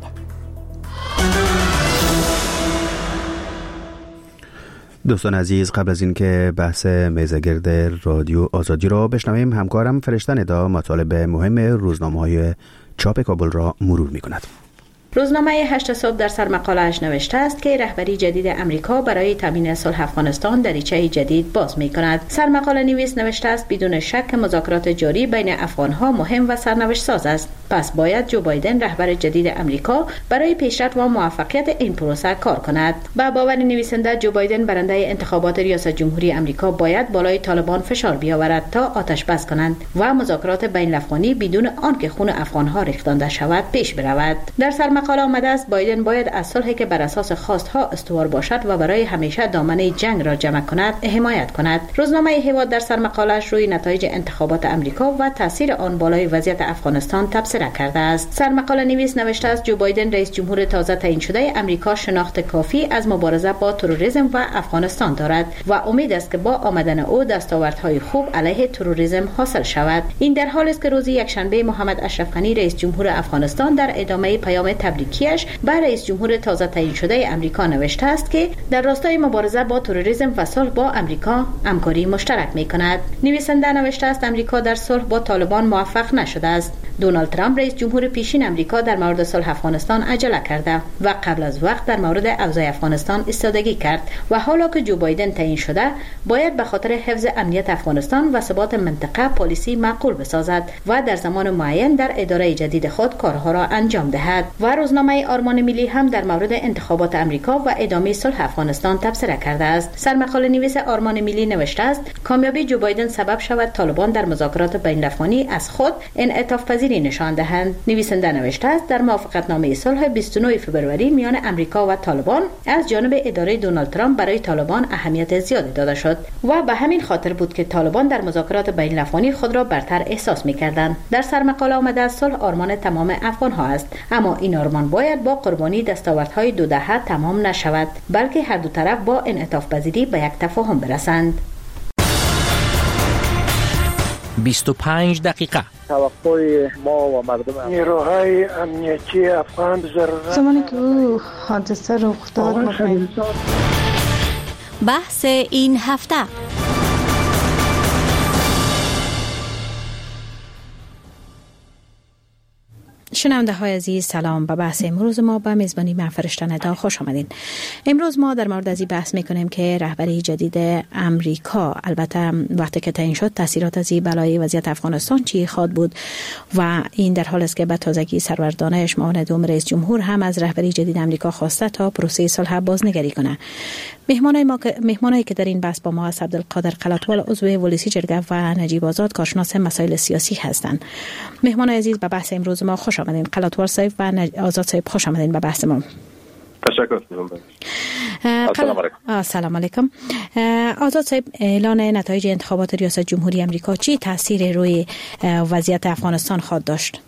دوستان عزیز، قبل از اینکه بحث میزگرد رادیو آزادی را بشنویم، همکارم فرشته ندا مطالب مهم روزنامه‌های چاپ کابل را مرور می‌کند. روزنامه هشت صبح در سرمقاله‌اش نوشته است که رهبری جدید امریکا برای تامین صلح افغانستان دریچه جدید باز می‌کند. سرمقاله نویس نوشته است بدون شک مذاکرات جاری بین افغان‌ها مهم و سرنوشت ساز است. پس باید جو بایدن رهبر جدید امریکا برای پیشرفت و موفقیت این پروسه کار کند. با باور نویسنده، جو بایدن برنده انتخابات ریاست جمهوری امریکا باید بالای طالبان فشار بیاورد تا آتش بس کنند و مذاکرات بین الافغانی بدون آنکه خون افغان‌ها ریختانده شود پیش برود. در سرمقاله آمده است بایدن باید از صلحی که بر اساس خواست‌ها استوار باشد و برای همیشه دامنه جنگ را جمع کند حمایت کند. روزنامه هیواد در سرمقاله‌اش روی نتایج انتخابات امریکا و تاثیر آن بالای وضعیت افغانستان تبصره کرده است. سرمقاله نویس نوشته است جو بایدن رئیس جمهور تازه تعیین شده امریکا شناخت کافی از مبارزه با تروریسم و افغانستان دارد و امید است که با آمدن او دستاوردهای خوب علیه تروریسم حاصل شود. این در حالی است که روز یکشنبه محمد اشرف غنی رئیس جمهور افغانستان در ادامه پیام تبریکیش به رئیس جمهور تازه تعیین شده امریکا نوشته است که در راستای مبارزه با تروریسم و صلح با امریکا همکاری مشترک می‌کند. نویسنده نوشته است امریکا در صلح با طالبان موفق نشده است. دونالد ترامپ رئیس جمهور پیشین امریکا در مورد صلح افغانستان عجله کرده و قبل از وقت در مورد اوضاع افغانستان ایستادگی کرد و حالا که جو بایدن تعیین شده باید به خاطر حفظ امنیت افغانستان و ثبات منطقه پالیسی معقول بسازد و در زمان معین در اداره جدید خود کارها را انجام دهد. و روزنامه آرمان ملی هم در مورد انتخابات امریکا و ادامه صلح افغانستان تبصره کرده است. سرمقاله نویس آرمان ملی نوشته است کامیابی جو بایدن سبب شود طالبان در مذاکرات بین الافغانی از خود انعطاف پذیری نشان دهند. نویسنده نوشته است در موافقتنامه صلح بیست و نه فوریه میان امریکا و طالبان از جانب اداره دونالد ترامپ برای طالبان اهمیت زیادی داده شد و به همین خاطر بود که طالبان در مذاکرات بین الافغانی خود را برتر احساس می‌کردند. در سرمقاله آمده است صلح آرمان تمام افغان‌ها است، اما این آرمان باید با قربانی دستاوردهای دو دهه تمام نشود، بلکه هر دو طرف با انعطاف پذیری به یک تفاهم برسند. بیست و پنج دقیقه توقع ما و مردم نیروهای امنیتی افغان ضرورت زمانی که او حادثه رخ داد بحث این هفته. شنونده های عزیز سلام. به بحث امروز ما به میزبانی من فرشته ندا خوش آمدین. امروز ما در مورد از بحث میکنیم که رهبری جدید امریکا، البته وقتی که تعیین شد تاثیرات از بلای وضعیت افغانستان چی خواهد بود و این در حال است که به تازگی سرور دانش معاون دوم رئیس جمهور هم از رهبری جدید امریکا خواسته تا پروسه صلح بازنگری کنه. مهمانای ما مهمانایی که در این بحث با ما هست عبدالقادر قلاتوال عضو ولسی جرگه و نجیب آزاد کارشناس مسائل سیاسی هستند. مهمانای عزیز به بحث امروز ما خوش آمدین. قلاتوال صاحب و آزاد صاحب خوش آمدین به بحث ما. تشکر می‌کنم. السلام علیکم. سلام علیکم. آزاد صاحب، اعلان نتایج انتخابات ریاست جمهوری امریکا چی تاثیر روی وضعیت افغانستان خواهد داشت؟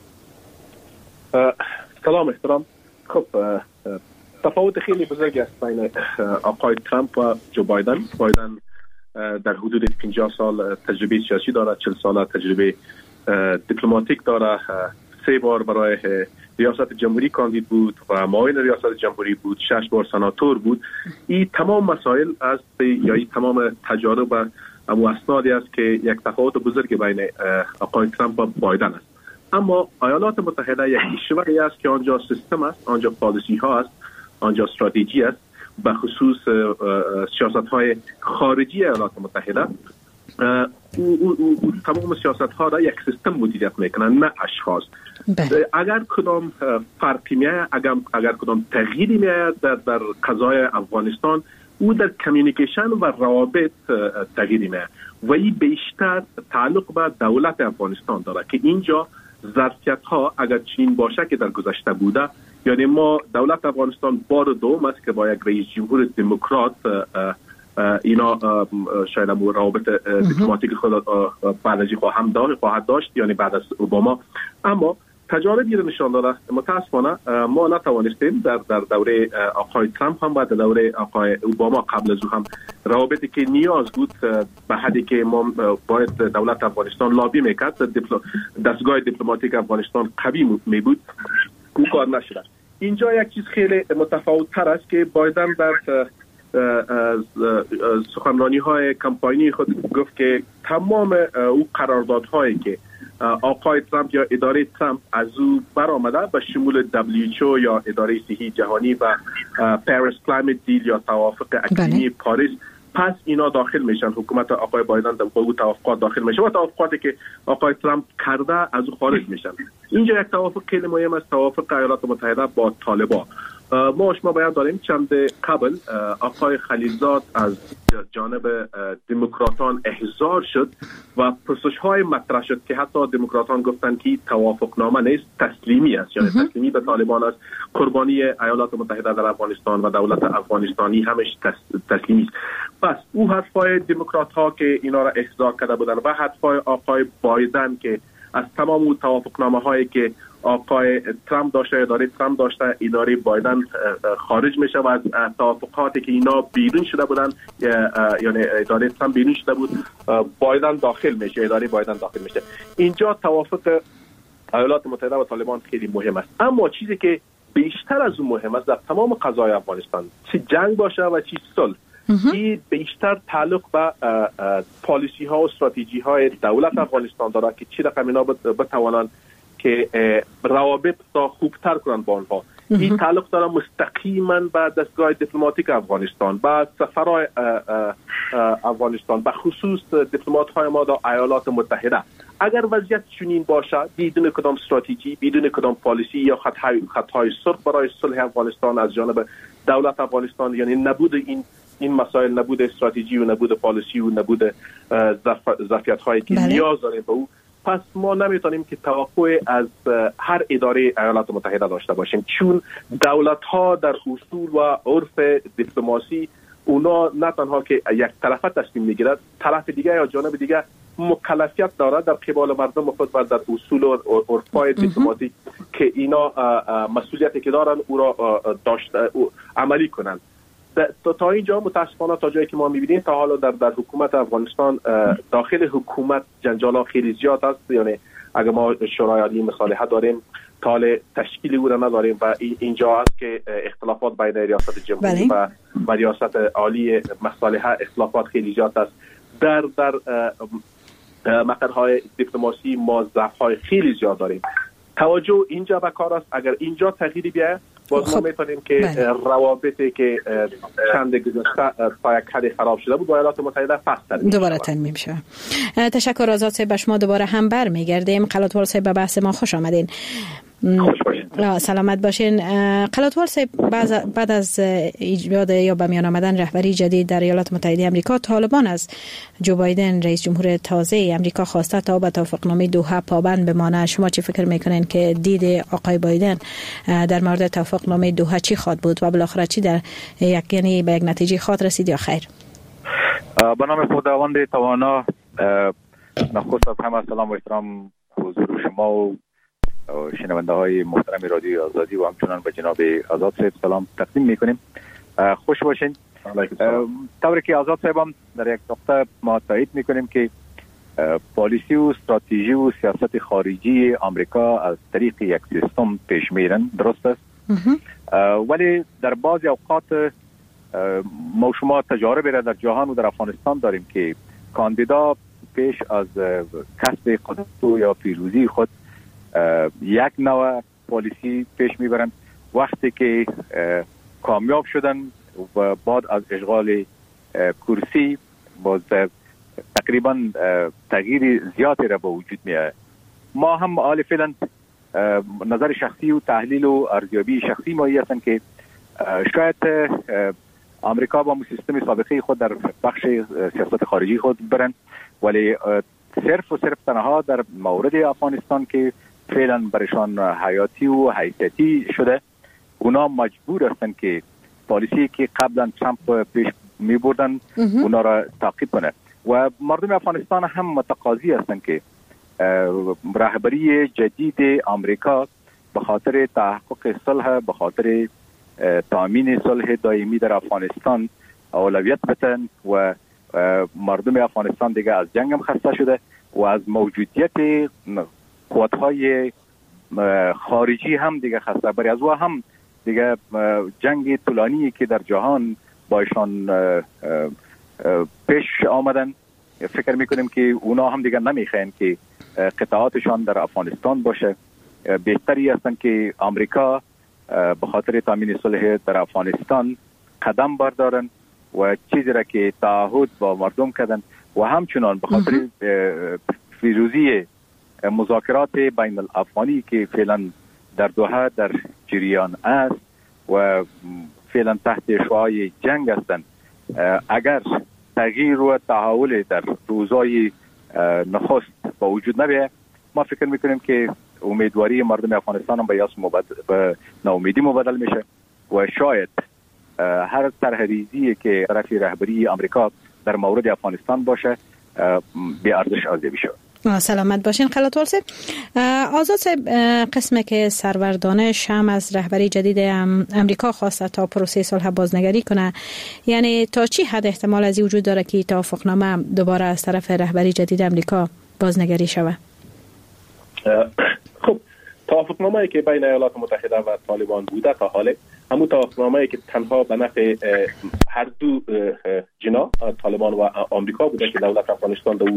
سلام احترام. خب تفاوت خیلی بزرگی است بین آقای ترامپ و جو بایدن. بایدن در حدود پنجاه سال تجربه سیاسی دارد، چهل سال تجربه دیپلماتیک دارد، سه بار برای ریاست جمهوری کاندید بود و معاون ریاست جمهوری بود، شش بار سناتور بود. این تمام مسائل است یا این تمام تجارب و اسنادی است که یک تفاوت بزرگ بین آقای ترامپ و بایدن است. اما ایالات متحده یک کشوری است که آنجا سیستم است، آنجا پالیسی ها است، آنجا استراتژی است، به خصوص سیاست های خارجی ایالات متحده. او, او, او تمام سیاست ها را یک سیستم مدیریت میکنن، نه اشخاص. اگر کدام فرقی میاد، اگر اگر کدام تغییری میاد در در قضای افغانستان، او در کمیونیکیشن و روابط تغییری میاد و این بیشتر تعلق به دولت افغانستان داره که اینجا ظرفیت ها اگر چین باشه که در گذشته بوده، یعنی ما دولت افغانستان بار دوم است که با یک رئیس جمهور دموکرات اینا شاید هم روابط دیپلماتیک خود بعد از خواهم داشت خواهد داشت یعنی بعد از اوباما. اما تجاربی رو نشان داده متاسفانه ما نتوانستیم در در دوره آقای ترامپ هم و در دوره آقای اوباما قبل از او هم روابطی که نیاز بود به حدی که ما باید دولت افغانستان لابی میکرد، دستگاه دیپلماتیک افغانستان قوی می بود، او کار نشده. اینجا یک چیز خیلی متفاوت تر است که بایدن در سخنرانی های کمپاینی خود گفت که تمام او قراردادهایی که آقای ترامپ یا اداره ترامپ از او برآمده به شمول دبلیو اچ او یا اداره صحی جهانی و پاریس کلایمت دیل یا توافق اقلیمی پاریس، پس اینا داخل میشن. حکومت آقای بایدن در او توافقات داخل میشه و توافقاتی که آقای ترامپ کرده از او خارج میشن. اینجا یک توافق خیلی مهم است، توافق ایالات متحده با طالبان. ما شما باید داریم چند قبل آقای خلیلزاد از جانب دموکراتان احضار شد و پرسش های مطرح شد که حتی دموکراتان گفتند که توافق نامه نیست، تسلیمی است، یعنی تسلیمی به طالبان است. قربانی ایالات متحده در افغانستان و دولت افغانستانی همش تسلیمی است. پس او حرفای دموکرات ها که اینا را احضار کرده بودند و حرفای آقای بایدن که از تمام اون توافقنامه هایی که آقای ترامپ داشته، اداره ترامپ داشته، اداره بایدن خارج میشه و از توافقاتی که اینا بیرون شده بودن، یعنی اداره ترامپ بیرون شده بود، بایدن داخل میشه، اداره بایدن داخل میشه. اینجا توافق ایالات متحده و طالبان خیلی مهم است. اما چیزی که بیشتر از اون مهم است در تمام قضای افغانستان، چه جنگ باشه و چه صلح، این بیشتر تعلق به پالیسی ها و استراتژی های دولت افغانستان داره که چی رقم اینا بتوانند که روابط را خوبتر کنن با آنها. این تعلق داره مستقیما به دستگاه دیپلماتیک افغانستان، به سفرهای افغانستان، به خصوص دیپلمات های ما در ایالات متحده. اگر وضعیت چنین باشه، بدون کدام استراتژی، بدون کدام پالیسی یا خطهای خطهای سرخ برای صلح افغانستان از جانب دولت افغانستان، یعنی نبود این این مسائل، نبود استراتژی و نبود پالیسی و نبود ظرفیت هایی که بله. نیاز داریم به او، پس ما نمیتونیم که توقع از هر اداره ایالات متحده داشته باشیم، چون دولت ها در اصول و عرف دیپلماسی اونا نه تنها که یک طرفه تصمیم میگیرد، طرف دیگه یا جانب دیگه مکلفیت دارد در قبال مردم خود و در اصول و عرفای دیپلماسی که اینا مسئولیتی که دارن او را داشته عملی کنند. تا اینجا متاسفانه تا جایی که ما می‌بینیم تا حالا در در حکومت افغانستان داخل حکومت جنجال‌ها خیلی زیاد است. یعنی اگر ما شورای عالی مصالحه داریم، تال تشکیل او را نداریم و اینجا است که اختلافات بین ریاست جمهوری و و ریاست عالی مصالحه اختلافات خیلی زیاد است. در در مقرهای دیپلماسی ما ضعف‌های خیلی زیاد داریم. توجه اینجا به کار است. اگر اینجا تغییری بیاید باز ما خب. میتونیم که بله. روابطی که چند گذشته تا یک حد خراب شده بود با ایالات متحده فست‌تر دوباره ترمیم شود. تشکر آزاد صاحب، به شما دوباره هم برمیگردیم. قلاتوال صاحب به بحث ما خوش آمدین. خوش باشین. سلامت باشین. قلاتوال صاحب، بعد از ایجاد یا به میان آمدن رهبری جدید در ایالات متحده آمریکا، طالبان از جو بایدن رئیس جمهور تازه آمریکا خواسته تا به توافقنامه دوحه پابند بمانه. شما چی فکر میکنین که دید آقای بایدن در مورد توافقنامه دوحه چی خواد بود و بالاخره چی در یک یعنی به یک نتیجه خواد رسید یا خیر؟ به نام خداوند توانا، نخست از همه سلام و احترام حضور شما و شنونده های محترم رادیوی آزادی و همچنان به جناب آزاد صاحب سلام تقدیم میکنیم. خوش باشین. طوری که آزاد صاحب هم در یک نقطه ما تایید میکنیم که پالیسی و استراتژی و سیاست خارجی آمریکا از طریق یک سیستم پیش میرن، درست است. ولی در بعضی اوقات ما شما تجاربی را در جهان و در افغانستان داریم که کاندیدا پیش از کسب قدرت یا پیروزی خود یک نوع پالیسی پیش میبرند. وقتی که کامیاب شدن و بعد از اشغال کرسی باز تقریبا تغییر زیادی را به وجود میاد. ما هم حال فعلا نظر شخصی و تحلیل و ارزیابی شخصی ما هستند که شاید آمریکا با سیستم سابقه خود در بخش سیاست خارجی خود برن، ولی صرف و صرف تنها در مورد افغانستان که فعلا برشان حیاتی و حیثیتی شده، اونا مجبور هستند که پالیسی که قبلا ترامپ پیش می بردن اونا را تعقیب کنه و مردم افغانستان هم متقاضی هستند که رهبری جدید آمریکا به خاطر تحقق صلح، به خاطر تامین صلح دائمی در افغانستان اولویت بدن و مردم افغانستان دیگه از جنگ هم خسته شده و از موجودیت قوت‌های خارجی هم دیگه خسته، برای از او هم دیگه جنگ طولانی که در جهان بایشان پیش آمدن، فکر میکنیم که اونا هم دیگه نمیخواین که قطعاتشان در افغانستان باشه. بهتری هستن که آمریکا به خاطر تامین صلح در افغانستان قدم بردارن و چیزی را که تعهد با مردم کردن و همچنان به خاطر پیروزی مذاکرات بین الافغانی که فعلا در دوحه در جریان است و فعلا تحت شعاع جنگ هستند، اگر تغییر و تحول در روزهای نخست با وجود نبیه، ما فکر میکنیم که امیدواری مردم افغانستان هم به یاس مبدل به ناامیدی مبدل میشه و شاید هر طرحریزی که طرف رهبری آمریکا در مورد افغانستان باشه به ارزش ارزیابی شود. سلامت باشین قلاتوال صاحب. آزاد صاحب، قسمه که سرور دانش هم از رهبری جدید امریکا خواسته تا پروسه صلح بازنگری کنه، یعنی تا چی حد احتمال از این وجود داره که توافقنامه دوباره از طرف رهبری جدید امریکا بازنگری شود؟ خب توافقنامه‌ای که بین ایالات متحده و طالبان بوده تا حاله همون توافقنامه‌ای که تنها به نفع هر دو جناح طالبان و آمریکا بوده که دولت افغانستان به او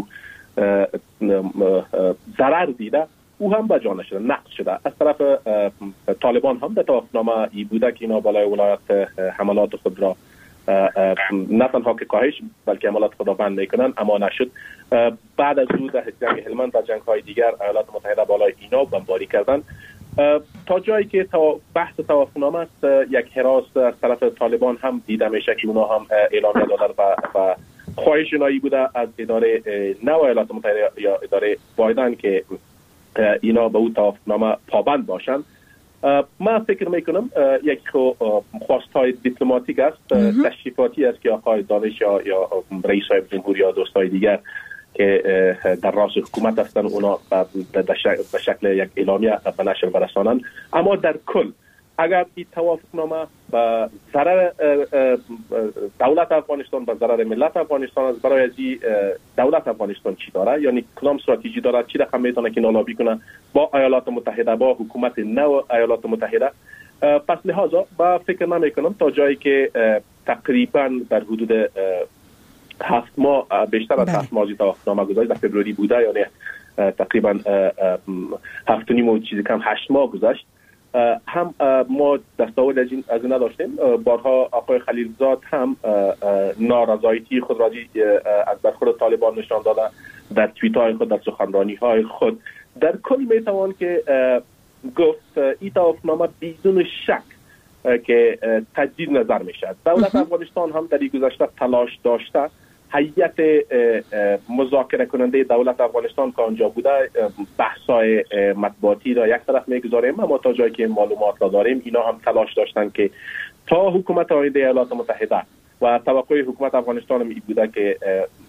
ضرر دیده، او هم به جا نشده، نقض شده. از طرف طالبان هم در توافقنامه ای بوده که اینا بالای ولایت حملات خود را نه تنها که کاهش بلکه حملات خود را بند میکنن، اما نشد. بعد از او در جنگ هلمند و جنگ های دیگر ایالات متحده بالای اینا بمباری کردن تا جایی که تا بحث توافقنامه است یک حراس از طرف طالبان هم دیده میشه که اونا هم اعلامیه دادن و, و خواهش نایی بوده از اداره نو ایالات متحده یا اداره بایدن که اینا به اون توافقنامه پابند باشند. من فکر میکنم یک خواستهای دیپلماتیک است، تشریفاتی است که آقای دانش یا, یا رئیس صاحب جمهوری یا دوستای دیگر که در راس حکومت هستن اونا به شکل یک اعلامیه به نشر برسانند. اما در کل اگر این توافقنامه به ضرر دولت افغانستان به ضرر ملت افغانستان است، برای از دولت افغانستان چی داره، یعنی کدام استراتژی داره، چی رقم میتونه که نالابی کنه با ایالات متحده، با حکومت نو ایالات متحده، پس لحاظا با فکر نمی کنم تا جایی که تقریبا در حدود هفت ماه بیشتر از هفت ماه توافقنامه گذاری در فبروری بوده، یعنی تقریبا هفت و نیم و چیزی کم هشت ماه گذشت، هم ما دستاورد از این از این نداشتیم. بارها آقای خلیلزاد هم نارضایتی خود را از برخورد طالبان نشان داده در توییت های خود، در سخنرانی های خود. در کل میتوان که گفت این توافقنامه بدون شک که تجدید نظر میشد. دولت افغانستان هم در این گذشته تلاش داشته هیئت مذاکره کننده دولت افغانستان که آنجا بوده بحث‌های مطبوعاتی را یک طرف میگذاریم، اما تا جایی که معلومات را داریم اینا هم تلاش داشتن که تا حکومت آینده ایالات متحده و توقع حکومت افغانستان هم بوده که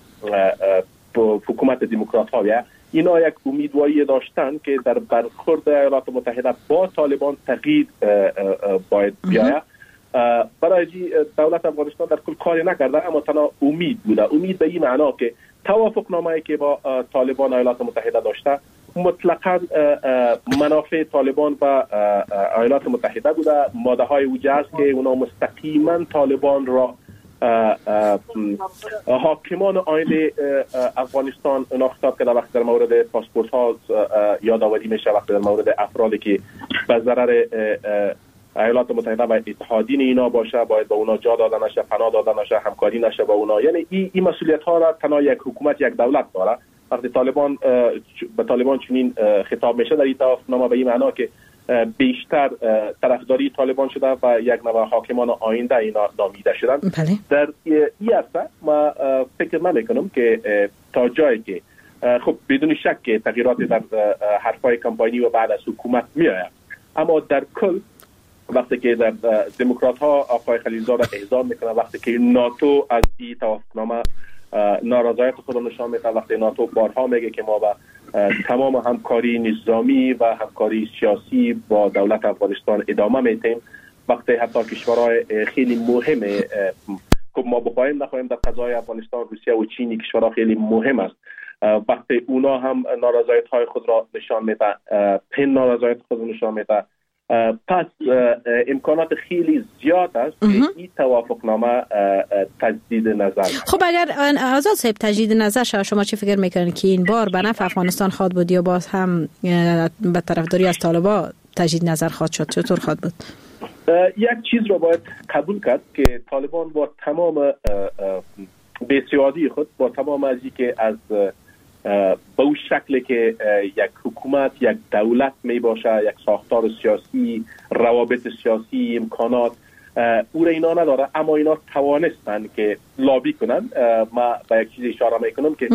حکومت دموکرات ها اینا یک امیدواری داشتن که در برخورد ایالات متحده با طالبان تغییر باید بیاید. برای دولت افغانستان در کل کاری نکرده، اما تنها امید بوده. امید به این معنا که توافقنامه‌ای که با طالبان ایالات متحده داشته مطلقاً منافع طالبان و ایالات متحده بوده. ماده های اوجه است که اونا مستقیما طالبان را حاکمان آینده افغانستان اونا خطاب کرده وقتی در مورد پاسپورت ها یادآوری میشه، وقتی در مورد افرادی که به ضرر ایالات متحده و اتحادین اینا باشه باید با اونا جا داده نشه، پناه داده نشه، همکاری نشه با اونا. یعنی این این مسئولیت ها را تنها یک حکومت، یک دولت داره. وقتی طالبان به طالبان چنین خطاب میشه در این توافقنامه به این معنا که بیشتر طرفداری طالبان شده و یک نوع حاکمان آینده اینا نامیده شدن. بله. در این عرصه ما فکر نمیکنم که تا جایی که خب بدون شک که تغییرات در حرفای کمپانی و بعد از حکومت میآید، اما در کل وقتی که در دموکرات ها آقای خلیلزاد احضار میکنه، وقتی که ناتو از این توافقنامه نارضایت خود نشان میده، وقتی ناتو بارها میگه که ما با تمام همکاری نظامی و همکاری سیاسی با دولت افغانستان ادامه میتیم، وقتی حتی کشورهای خیلی مهم که ما بخوایم نخواهیم در قضای افغانستان روسیه و چین کشورها خیلی مهم است، وقتی اونا هم نارضایت های خود را نشان میده، پن نارضایت خود را نشان میده، پس امکانات خیلی زیاد است که این توافقنامه تجدید نظر. خب اگر آزاد صاحب تجدید نظر شد، شما چه فکر میکنید که این بار به نفع افغانستان خواهد بود یا باز هم به طرفداری از طالبان تجدید نظر خواهد شد؟ چطور خواهد بود؟ یک چیز را باید قبول کرد که طالبان با تمام بی‌سوادی خود، با تمام از که از به اون شکلی که یک حکومت، یک دولت می باشه، یک ساختار سیاسی، روابط سیاسی، امکانات، او را اینا نداره، اما اینا توانستن که لابی کنن. ما به یک چیز اشاره میکنم که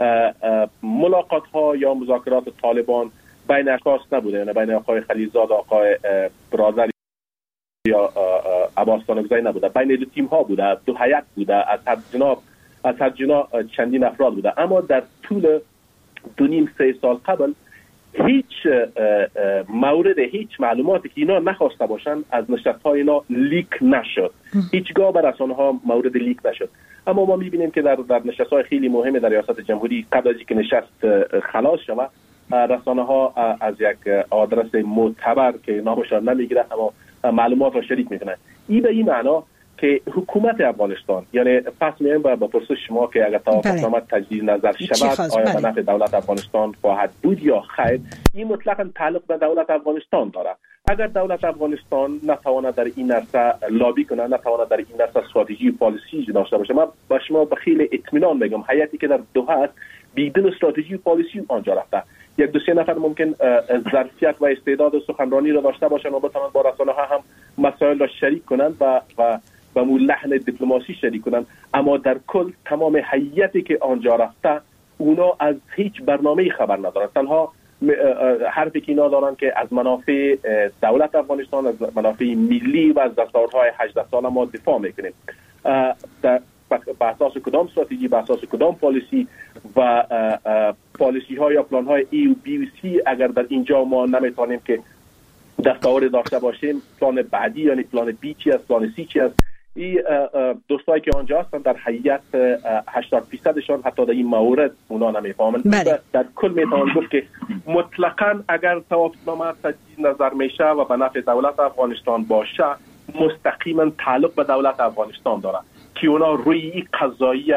ملاقات ها یا مذاکرات طالبان بین اشخاص نبوده، یعنی بین آقای خلیلزاد، آقای برادر یا عباس طالبزی نبوده، بین دو تیم ها بوده، دو هیئت بوده، از هر جناب از هر جنا چندین افراد بوده. اما در طول دو نیم سه سال قبل هیچ مورد، هیچ معلوماتی که اینا نخواسته باشن از نشست‌های اینا لیک نشد، هیچگاه بر رسانه ها مورد لیک نشد. اما ما میبینیم که در در نشست‌های خیلی مهم در ریاست جمهوری قبل از اینکه نشست خلاص شود، رسانه ها از یک آدرس معتبر که نامشان نمیگیره اما معلومات را شریک میکنن. این به این معنا که حکومت افغانستان، یعنی پس میایم با پرسش شما که اگر توافقنامه تجدید نظر شود آیا به نفع دولت افغانستان خواهد بود یا خیر، این مطلقاً تعلق به دولت افغانستان داره. اگر دولت افغانستان نتواند در این عرصه لابی کنه، نتواند در این عرصه استراتژی و پالیسی داشته باشه، ما با شما به خیلی اطمینان میگم هیئتی که در دوحه است بدون استراتژی و پالیسی آنجا رفته. یک دو سه نفر ممکن ظرفیت و استعداد سخنرانی را داشته باشند و بتوانند با رسانه ها هم مسائل را شریک کنند و و با مو لحن دیپلماسی شریک کنند، اما در کل تمام هیئتی که آنجا رفته اونا از هیچ برنامه‌ای خبر ندارند. تنها حرفی که اینا دارن که از منافع دولت افغانستان، از منافع ملی و از دستاوردهای هجده ساله ما دفاع میکنیم. در به اساس کدام استراتژی، به اساس کدام پالیسی و پالیسی ها یا پلان های ای و بی و سی اگر در اینجا ما نمیتونیم که دستاورد داشته باشیم، پلان بعدی یعنی پلان بی چی است، پلان سی چی است. این دوستایی که آنجا هستن در هیئت هشتاد درصدشان حتی در این مورد اونا نمیفهمن. در کل میتوان گفت که مطلقاً اگر توافقنامه تجدید نظر میشه و به نفع دولت افغانستان باشه، مستقیما تعلق به دولت افغانستان داره که اونا روی این قضایی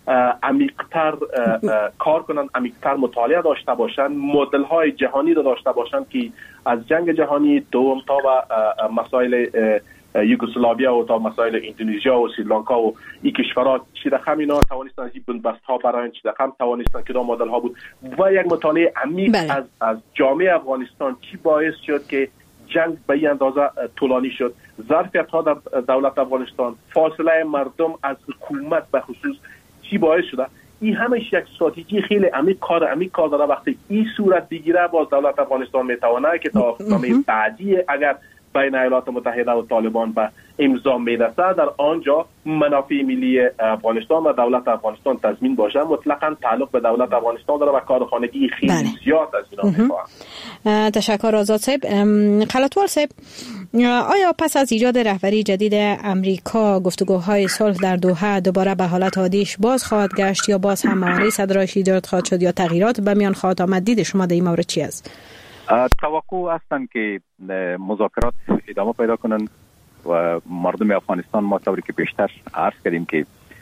عمیق‌تر کار کنن، عمیق‌تر مطالعه داشته باشن، مدل های جهانی رو داشته باشن که از جنگ جهانی دوم تا و مسائل یوگسلاویا و تا مسائل اندونزیا و سریلانکا و این کشورها چی رقم اینا توانستن از این بنبست ها برای چی رقم توانستن که دو مدل ها بود و یک مطالعه عمیق از از جامعه افغانستان چی باعث شد که جنگ به این اندازه طولانی شد، ظرفیت ها در دولت افغانستان، فاصله مردم از حکومت به خصوص چی باعث شده. این همش یک استراتژی خیلی عمیق کار عمیق کار داره. وقتی این صورت بگیره باز دولت افغانستان میتونه که توافقنامه بعدی اگر بین ایالات متحده و طالبان به امضا میرسه در آنجا منافع ملی افغانستان و دولت افغانستان تضمین باشه. مطلقاً تعلق به دولت افغانستان داره و کارخانگی خیلی بله. زیاد از اینا میخواه. تشکر آزاد صاحب. خلطوال صاحب، آیا پس از ایجاد رهبری جدید امریکا گفتگوهای صلح در دوحه دوباره به حالت عادیش باز خواهد گشت یا باز هم معامله صدرایش ایجاد خواهد شد یا تغییرات به میان خواهد آمد؟ دید شما در این مورد چی است؟ توقع هستند که مذاکرات ادامه پیدا کنند و مردم افغانستان ما طوری که بیشتر عرض کردیم که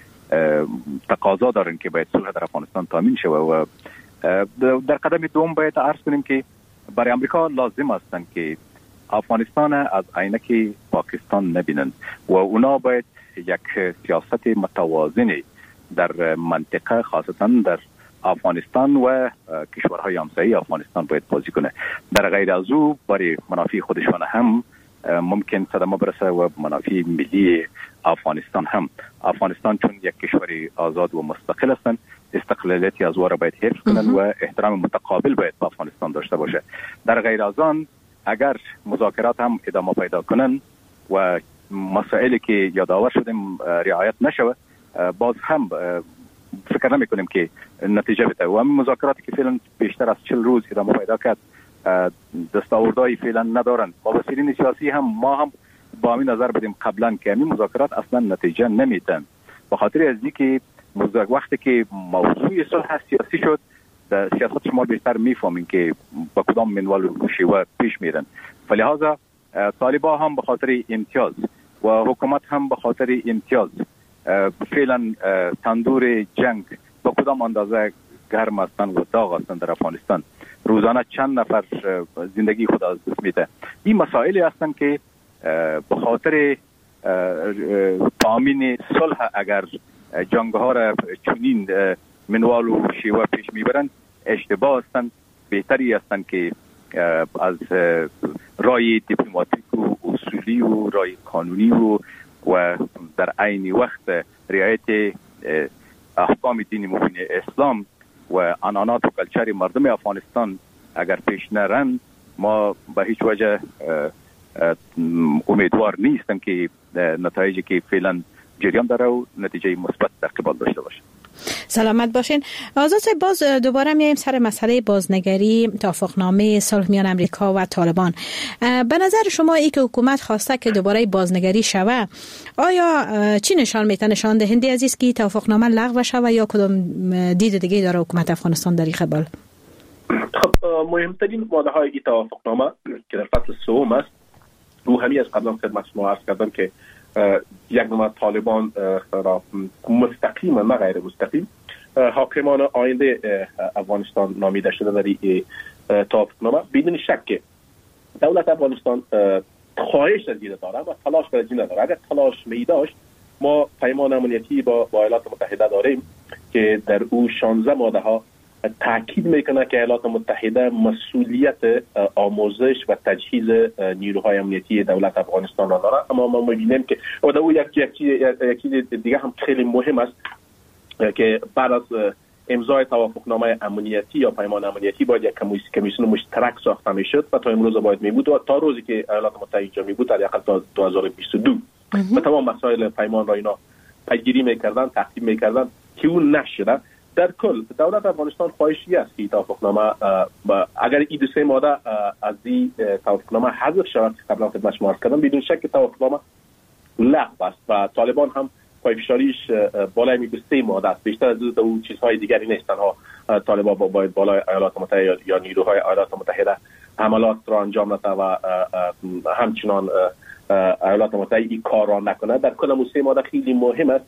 تقاضا دارن که باید صلح در افغانستان تامین شود و در قدم دوم باید عرض کنیم که برای امریکا لازم هستند که افغانستان از عینک پاکستان نبینند و اونا باید یک سیاست متوازنی در منطقه خاصتا در افغانستان و کشورهای همسایه افغانستان باید بازی کنه. در غیر از او برای منافع خودشان هم ممکن صدمه برسه و منافع ملی افغانستان هم. افغانستان چون یک کشور آزاد و مستقل هستند، استقلالیت از او را باید حفظ کنند و احترام متقابل باید با افغانستان داشته باشه. در غیر از آن اگر مذاکرات هم ادامه پیدا کنند و مسائلی که یادآور شدیم رعایت نشود، باز هم فکر نمی کنیم که نتیجه بده و همین مذاکراتی که فعلا بیشتر از چهل روز ادامه پیدا کرد دستاوردهای فعلا ندارن. مبصرین سیاسی هم ما هم با همین نظر بدیم قبلا که همین مذاکرات اصلا نتیجه نمیدن، به خاطر از اینکه وقتی که موضوع صلح سیاسی شد در سیاست شما بیشتر میفهمین که با کدام منوال و شیوه پیش میرن. فلهذا طالبان هم به خاطر امتیاز و حکومت هم به خاطر امتیاز فعلا تندور جنگ با کدام اندازه گرم هستند و داغ هستند در افغانستان. روزانه چند نفر زندگی خود از دست میده. این مسائلی هستند که به خاطر تامین صلح اگر جنگ ها را چنین منوال و شیوه پیش میبرند اشتباه هستند. بهتری هستند که از رای دیپلماتیک و اصولی و رای قانونی و و در عین وقت رعایت احکام دین مبین اسلام و عنعنات و کلچر مردم افغانستان اگر پیش نرن، ما به هیچ وجه امیدوار نیستم که نتایجی که فعلا جریان داره و نتیجه مثبت در قبال داشته باشه. سلامت باشین. آزاد صاحب، باز دوباره میایم سر مسئله بازنگری توافقنامه صلح میان امریکا و طالبان. به نظر شما ای که حکومت خواسته که دوباره بازنگری شوه، آیا چی نشان میتونه نشان دهنده از است که توافقنامه لغو شوه یا کدام دید دیگه داره حکومت افغانستان در این قبال؟ خب مهمترین ماده های این توافقنامه که در فصل سوم است، رو همی از قبلا خدمت شما عرض کردم که یک نوع طالبان را مستقیم و غیر مستقیم حاکمان آینده افغانستان نامیده شده در این توافقنامه. بدون شک دولت افغانستان خواهش از این داره و تلاش برای این داره. اگر تلاش می داشت ما پیمان امنیتی با با ایالات متحده داریم که در او شانزده ماده ها تاکید میکنه که ایالات متحده مسئولیت آموزش و تجهیز نیروهای امنیتی دولت افغانستان را داره. اما ما میبینیم که و در او یک یک چیز دیگه هم خیلی مهم است که بعد از امضای توافقنامه امنیتی یا پیمان امنیتی باید یک کمیسیون مشترک ساخته میشد و تا امروز باید میبود و تا روزی که ایالات متحده اینجا میبود در حداقل تا دو هزار و بیست و دو و تمام مسائل پیمان را اینا پیگیری میکردن، تقدیم میکردن که اون نشده. در کل دولت افغانستان خواهشی است که توافقنامه اگر این دو سه ماده از این توافقنامه حذف شود که قبلا خدمت شما عرض کردم، بدون شک توافقنامه لغو است و طالبان هم پایفشاریش بالای می سه ماده است. بیشتر از دو چیزهای دیگری نیست. تنها طالبان با باید بالای ایالات متحده یا نیروهای ایالات متحده حملات را انجام نده و همچنان ایالات متحده این کار را نکنه. در کل سه ماده خیلی مهم است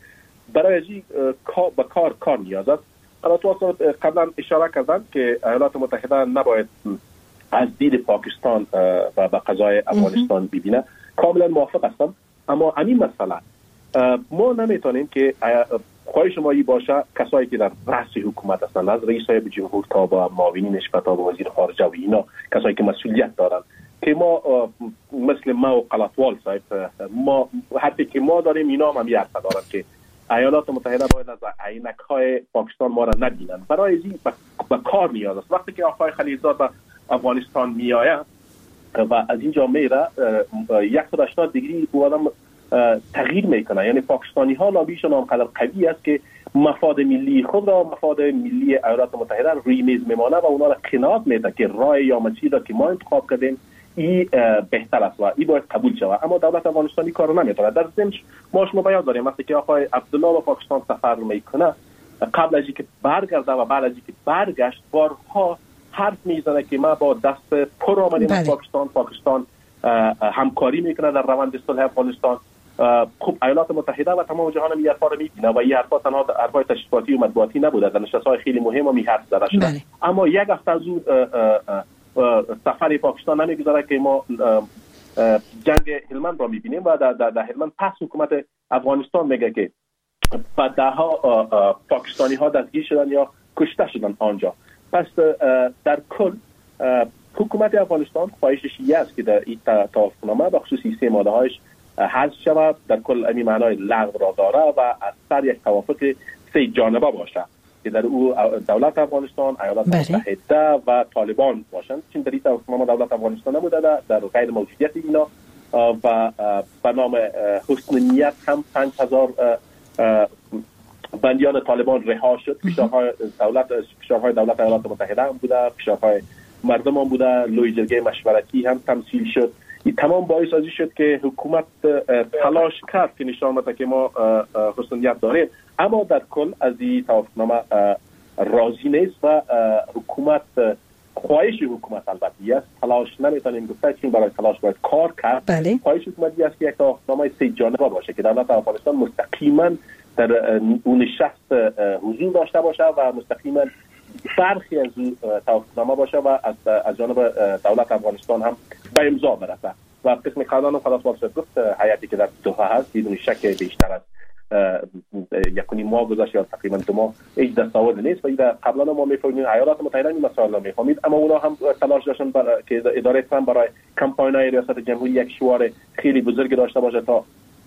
برای ازی به کار کار نیاز است. قرارات قبلا اشاره کردن که ایالات متحده نباید از دید پاکستان و به قضای افغانستان ببینه. کاملا موافق هستم، اما همین مسئله ما نمیتونیم که خواهش ما ای باشه کسایی که در رأس حکومت هستند، از رئیس صاحب جمهور تا با معاونینش تا با وزیر خارجه و اینا کسایی که مسئولیت دارن، که ما مثل ما و قلاتوال صاحب ما حتی که ما داریم اینا هم یه حرف دارن که ایالات متحده باید از عینک‌های پاکستان ما را نبینن. برای ازی به کار نیاز است. وقتی که آقای خلیلزاد به افغانستان میآید و از اینجا میره صد و هشتاد دیگری او آدم تغییر میکنه. یعنی پاکستانی ها لابیشون آنقدر قوی است که مفاد ملی خود را، مفاد ملی ایالات متحده روی میز میمانه و اونا را قناعت میده که راه یا مسیر را که ما انتخاب کردیم این بهتر است و این باید قبول شود. اما دولت افغانستانی کار نمیتونه. در ضمن ما شما بیان داریم وقتی که آقای عبدالله به پاکستان سفر میکنه، قبل از اینکه برگرده و بعد از اینکه برگشت بارها حرف میزنه که ما با دست پر آمدیم از پاکستان پاکستان همکاری میکنه در روند صلح افغانستان. خب ایالات متحده و تمام جهان هم این حرفا رو میبینه و این حرفا تنها حرفای تشریفاتی و مطبوعاتی نبوده، در نشست‌های خیلی مهم هم این حرف زده شده. اما یک هفته از اون سفر پاکستان نمیگذاره که ما جنگ هلمند را میبینیم و در, در, در هلمند پس حکومت افغانستان میگه که ده ها پاکستانی ها دستگیر شدن یا کشته شدن آنجا. پس در کل حکومت افغانستان خواهشش یه است که در این توافقنامه به خصوص سه ماده هایش حذف شود، در کل این معنای لغو را داره و از سر یک توافق سه جانبه باشه که در او دولت افغانستان، ایالات متحده و طالبان باشند. چون در این توافقنامه دولت افغانستان نبوده، در غیر موجودیت اینا و به نام حسن نیت هم پنج هزار بندیان طالبان رها شد. فشارهای دولت فشارهای دولت ایالات متحده هم بوده، فشارهای مردم هم بوده، لوی جرگه مشورتی هم تمثیل شد. این تمام باعث ازی شد که حکومت تلاش کرد که نشان بده که ما حسن نیت داریم، اما در کل از این توافقنامه راضی نیست و حکومت خواهش حکومت البته است، تلاش نمیتونیم گفت چون برای تلاش باید کار کرد. بله. خواهش حکومتی است که یک توافقنامه سه جانبه باشه که دولت افغانستان مستقیما در اون نشست حضور داشته باشه و مستقیما برخی از توافقنامه باشه و از از جانب دولت افغانستان هم به امضا برسه. و قسم قانون خلاص واسه گفت حیاتی که در دوحه هست بدون شک بیشتر از یکونی ماه گذشت یا تقریبا دو ماه هیچ دستاورد نیست و این قبلا ما می‌فهمیم ایالات متحده این مسائل رو می‌فهمید، اما اونا هم تلاش داشتن که اداره ترامپ برای کمپاین‌های ریاست جمهوری یک شعار خیلی بزرگ داشته باشه تا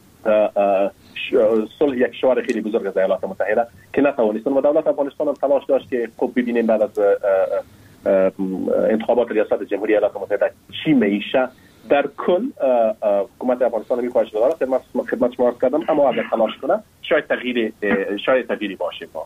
صلح یک شعار خیلی بزرگ از ایالات متحده که نتوانستن و دولت افغانستان هم تلاش داشت که خب ببینیم بعد از انتخابات ریاست جمهوری ایالات متحده چی میشه. در کل حکومت افغانستان می خواهش داره خدمت خدمت شما کردم، اما اگر تلاش کنه شاید تغییر شاید تغییری باشه. با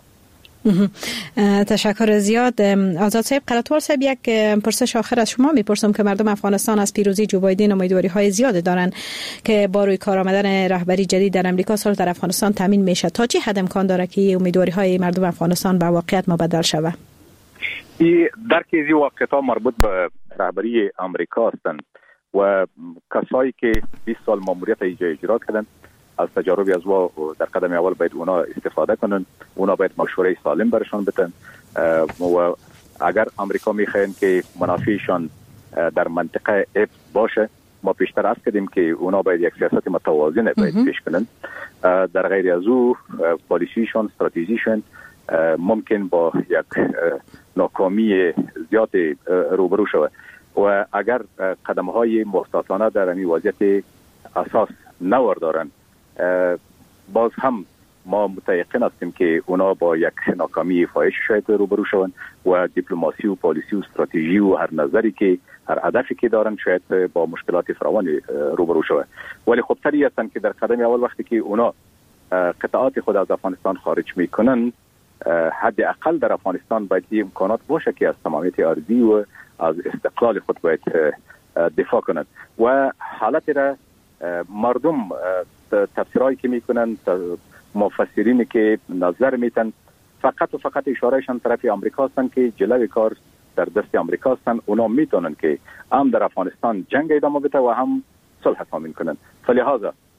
تشکر زیاد. آزاد صاحب، قلاتوال صاحب، یک پرسش آخر از شما میپرسم که مردم افغانستان از پیروزی جو بایدن امیدواری های زیاد دارن که با روی کار آمدن رهبری جدید در امریکا صلح در افغانستان تامین میشه. تا چه حد امکان داره که امیدواری های مردم افغانستان به واقعیت مبدل شود؟ این درک از واقعیت ها مربوط به رهبری امریکا هستند و کسایی که بیست سال ماموریت ایجا اجرا کردن از تجاربی از وا در قدم اول باید اونا استفاده کنن، اونا باید مشوره سالم برشان بدن و اگر امریکا میخواین که منافعشان در منطقه اف باشه، ما پیشتر عرض کردیم که اونا باید یک سیاست متوازن باید پیش کنن. در غیر از او پالیسیشون، استراتژیشون ممکن با یک ناکامی زیاد روبرو شود و اگر قدم های محتاطانه در این وضعیت اساس نوردارن، باز هم ما متيقن هستیم که اونا با یک ناکامی فاحش شاید روبرو شوند و دیپلماسی و پالیسی و استراتژی و هر نظری که هر هدفی که دارن شاید با مشکلات فراوان روبرو شوند. ولی خب طبیعی هستند که در قدم اول وقتی که اونا قطعات خود از افغانستان خارج میکنن، حداقل در افغانستان باید این امکانات باشه که از تمامیت ارضی و از استقلال خود باید دفاع کنند و حالت را مردم تفسیرهایی که میکنن، مفسرینی که نظر میتن، فقط و فقط اشارهشان طرف امریکا هستند که جلوی کار در دست امریکا هستند. اونا میتونن که هم در افغانستان جنگ ادامه بده و هم صلح تامین کنن. فلهذا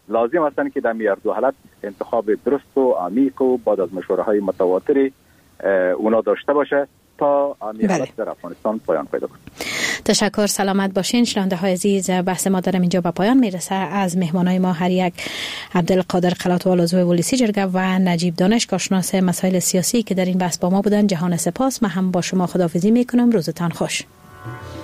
لازم است که در می دو حالت انتخاب درست و عمیق و بعد از مشوره های متواتر اونا داشته باشه تا می حالت در افغانستان پایان پیدا کنه. تشکر، سلامت باشین. شنونده های عزیز، بحث ما دارم اینجا به پایان میرسه. از مهمانای ما هر یک عبدالقادر قلاتوال عضو ولیسی جرگه و نجیب دانش کارشناس مسائل سیاسی که در این بحث با ما بودن جهان سپاس. من هم با شما خداحافظی میکنم. روزتان خوش.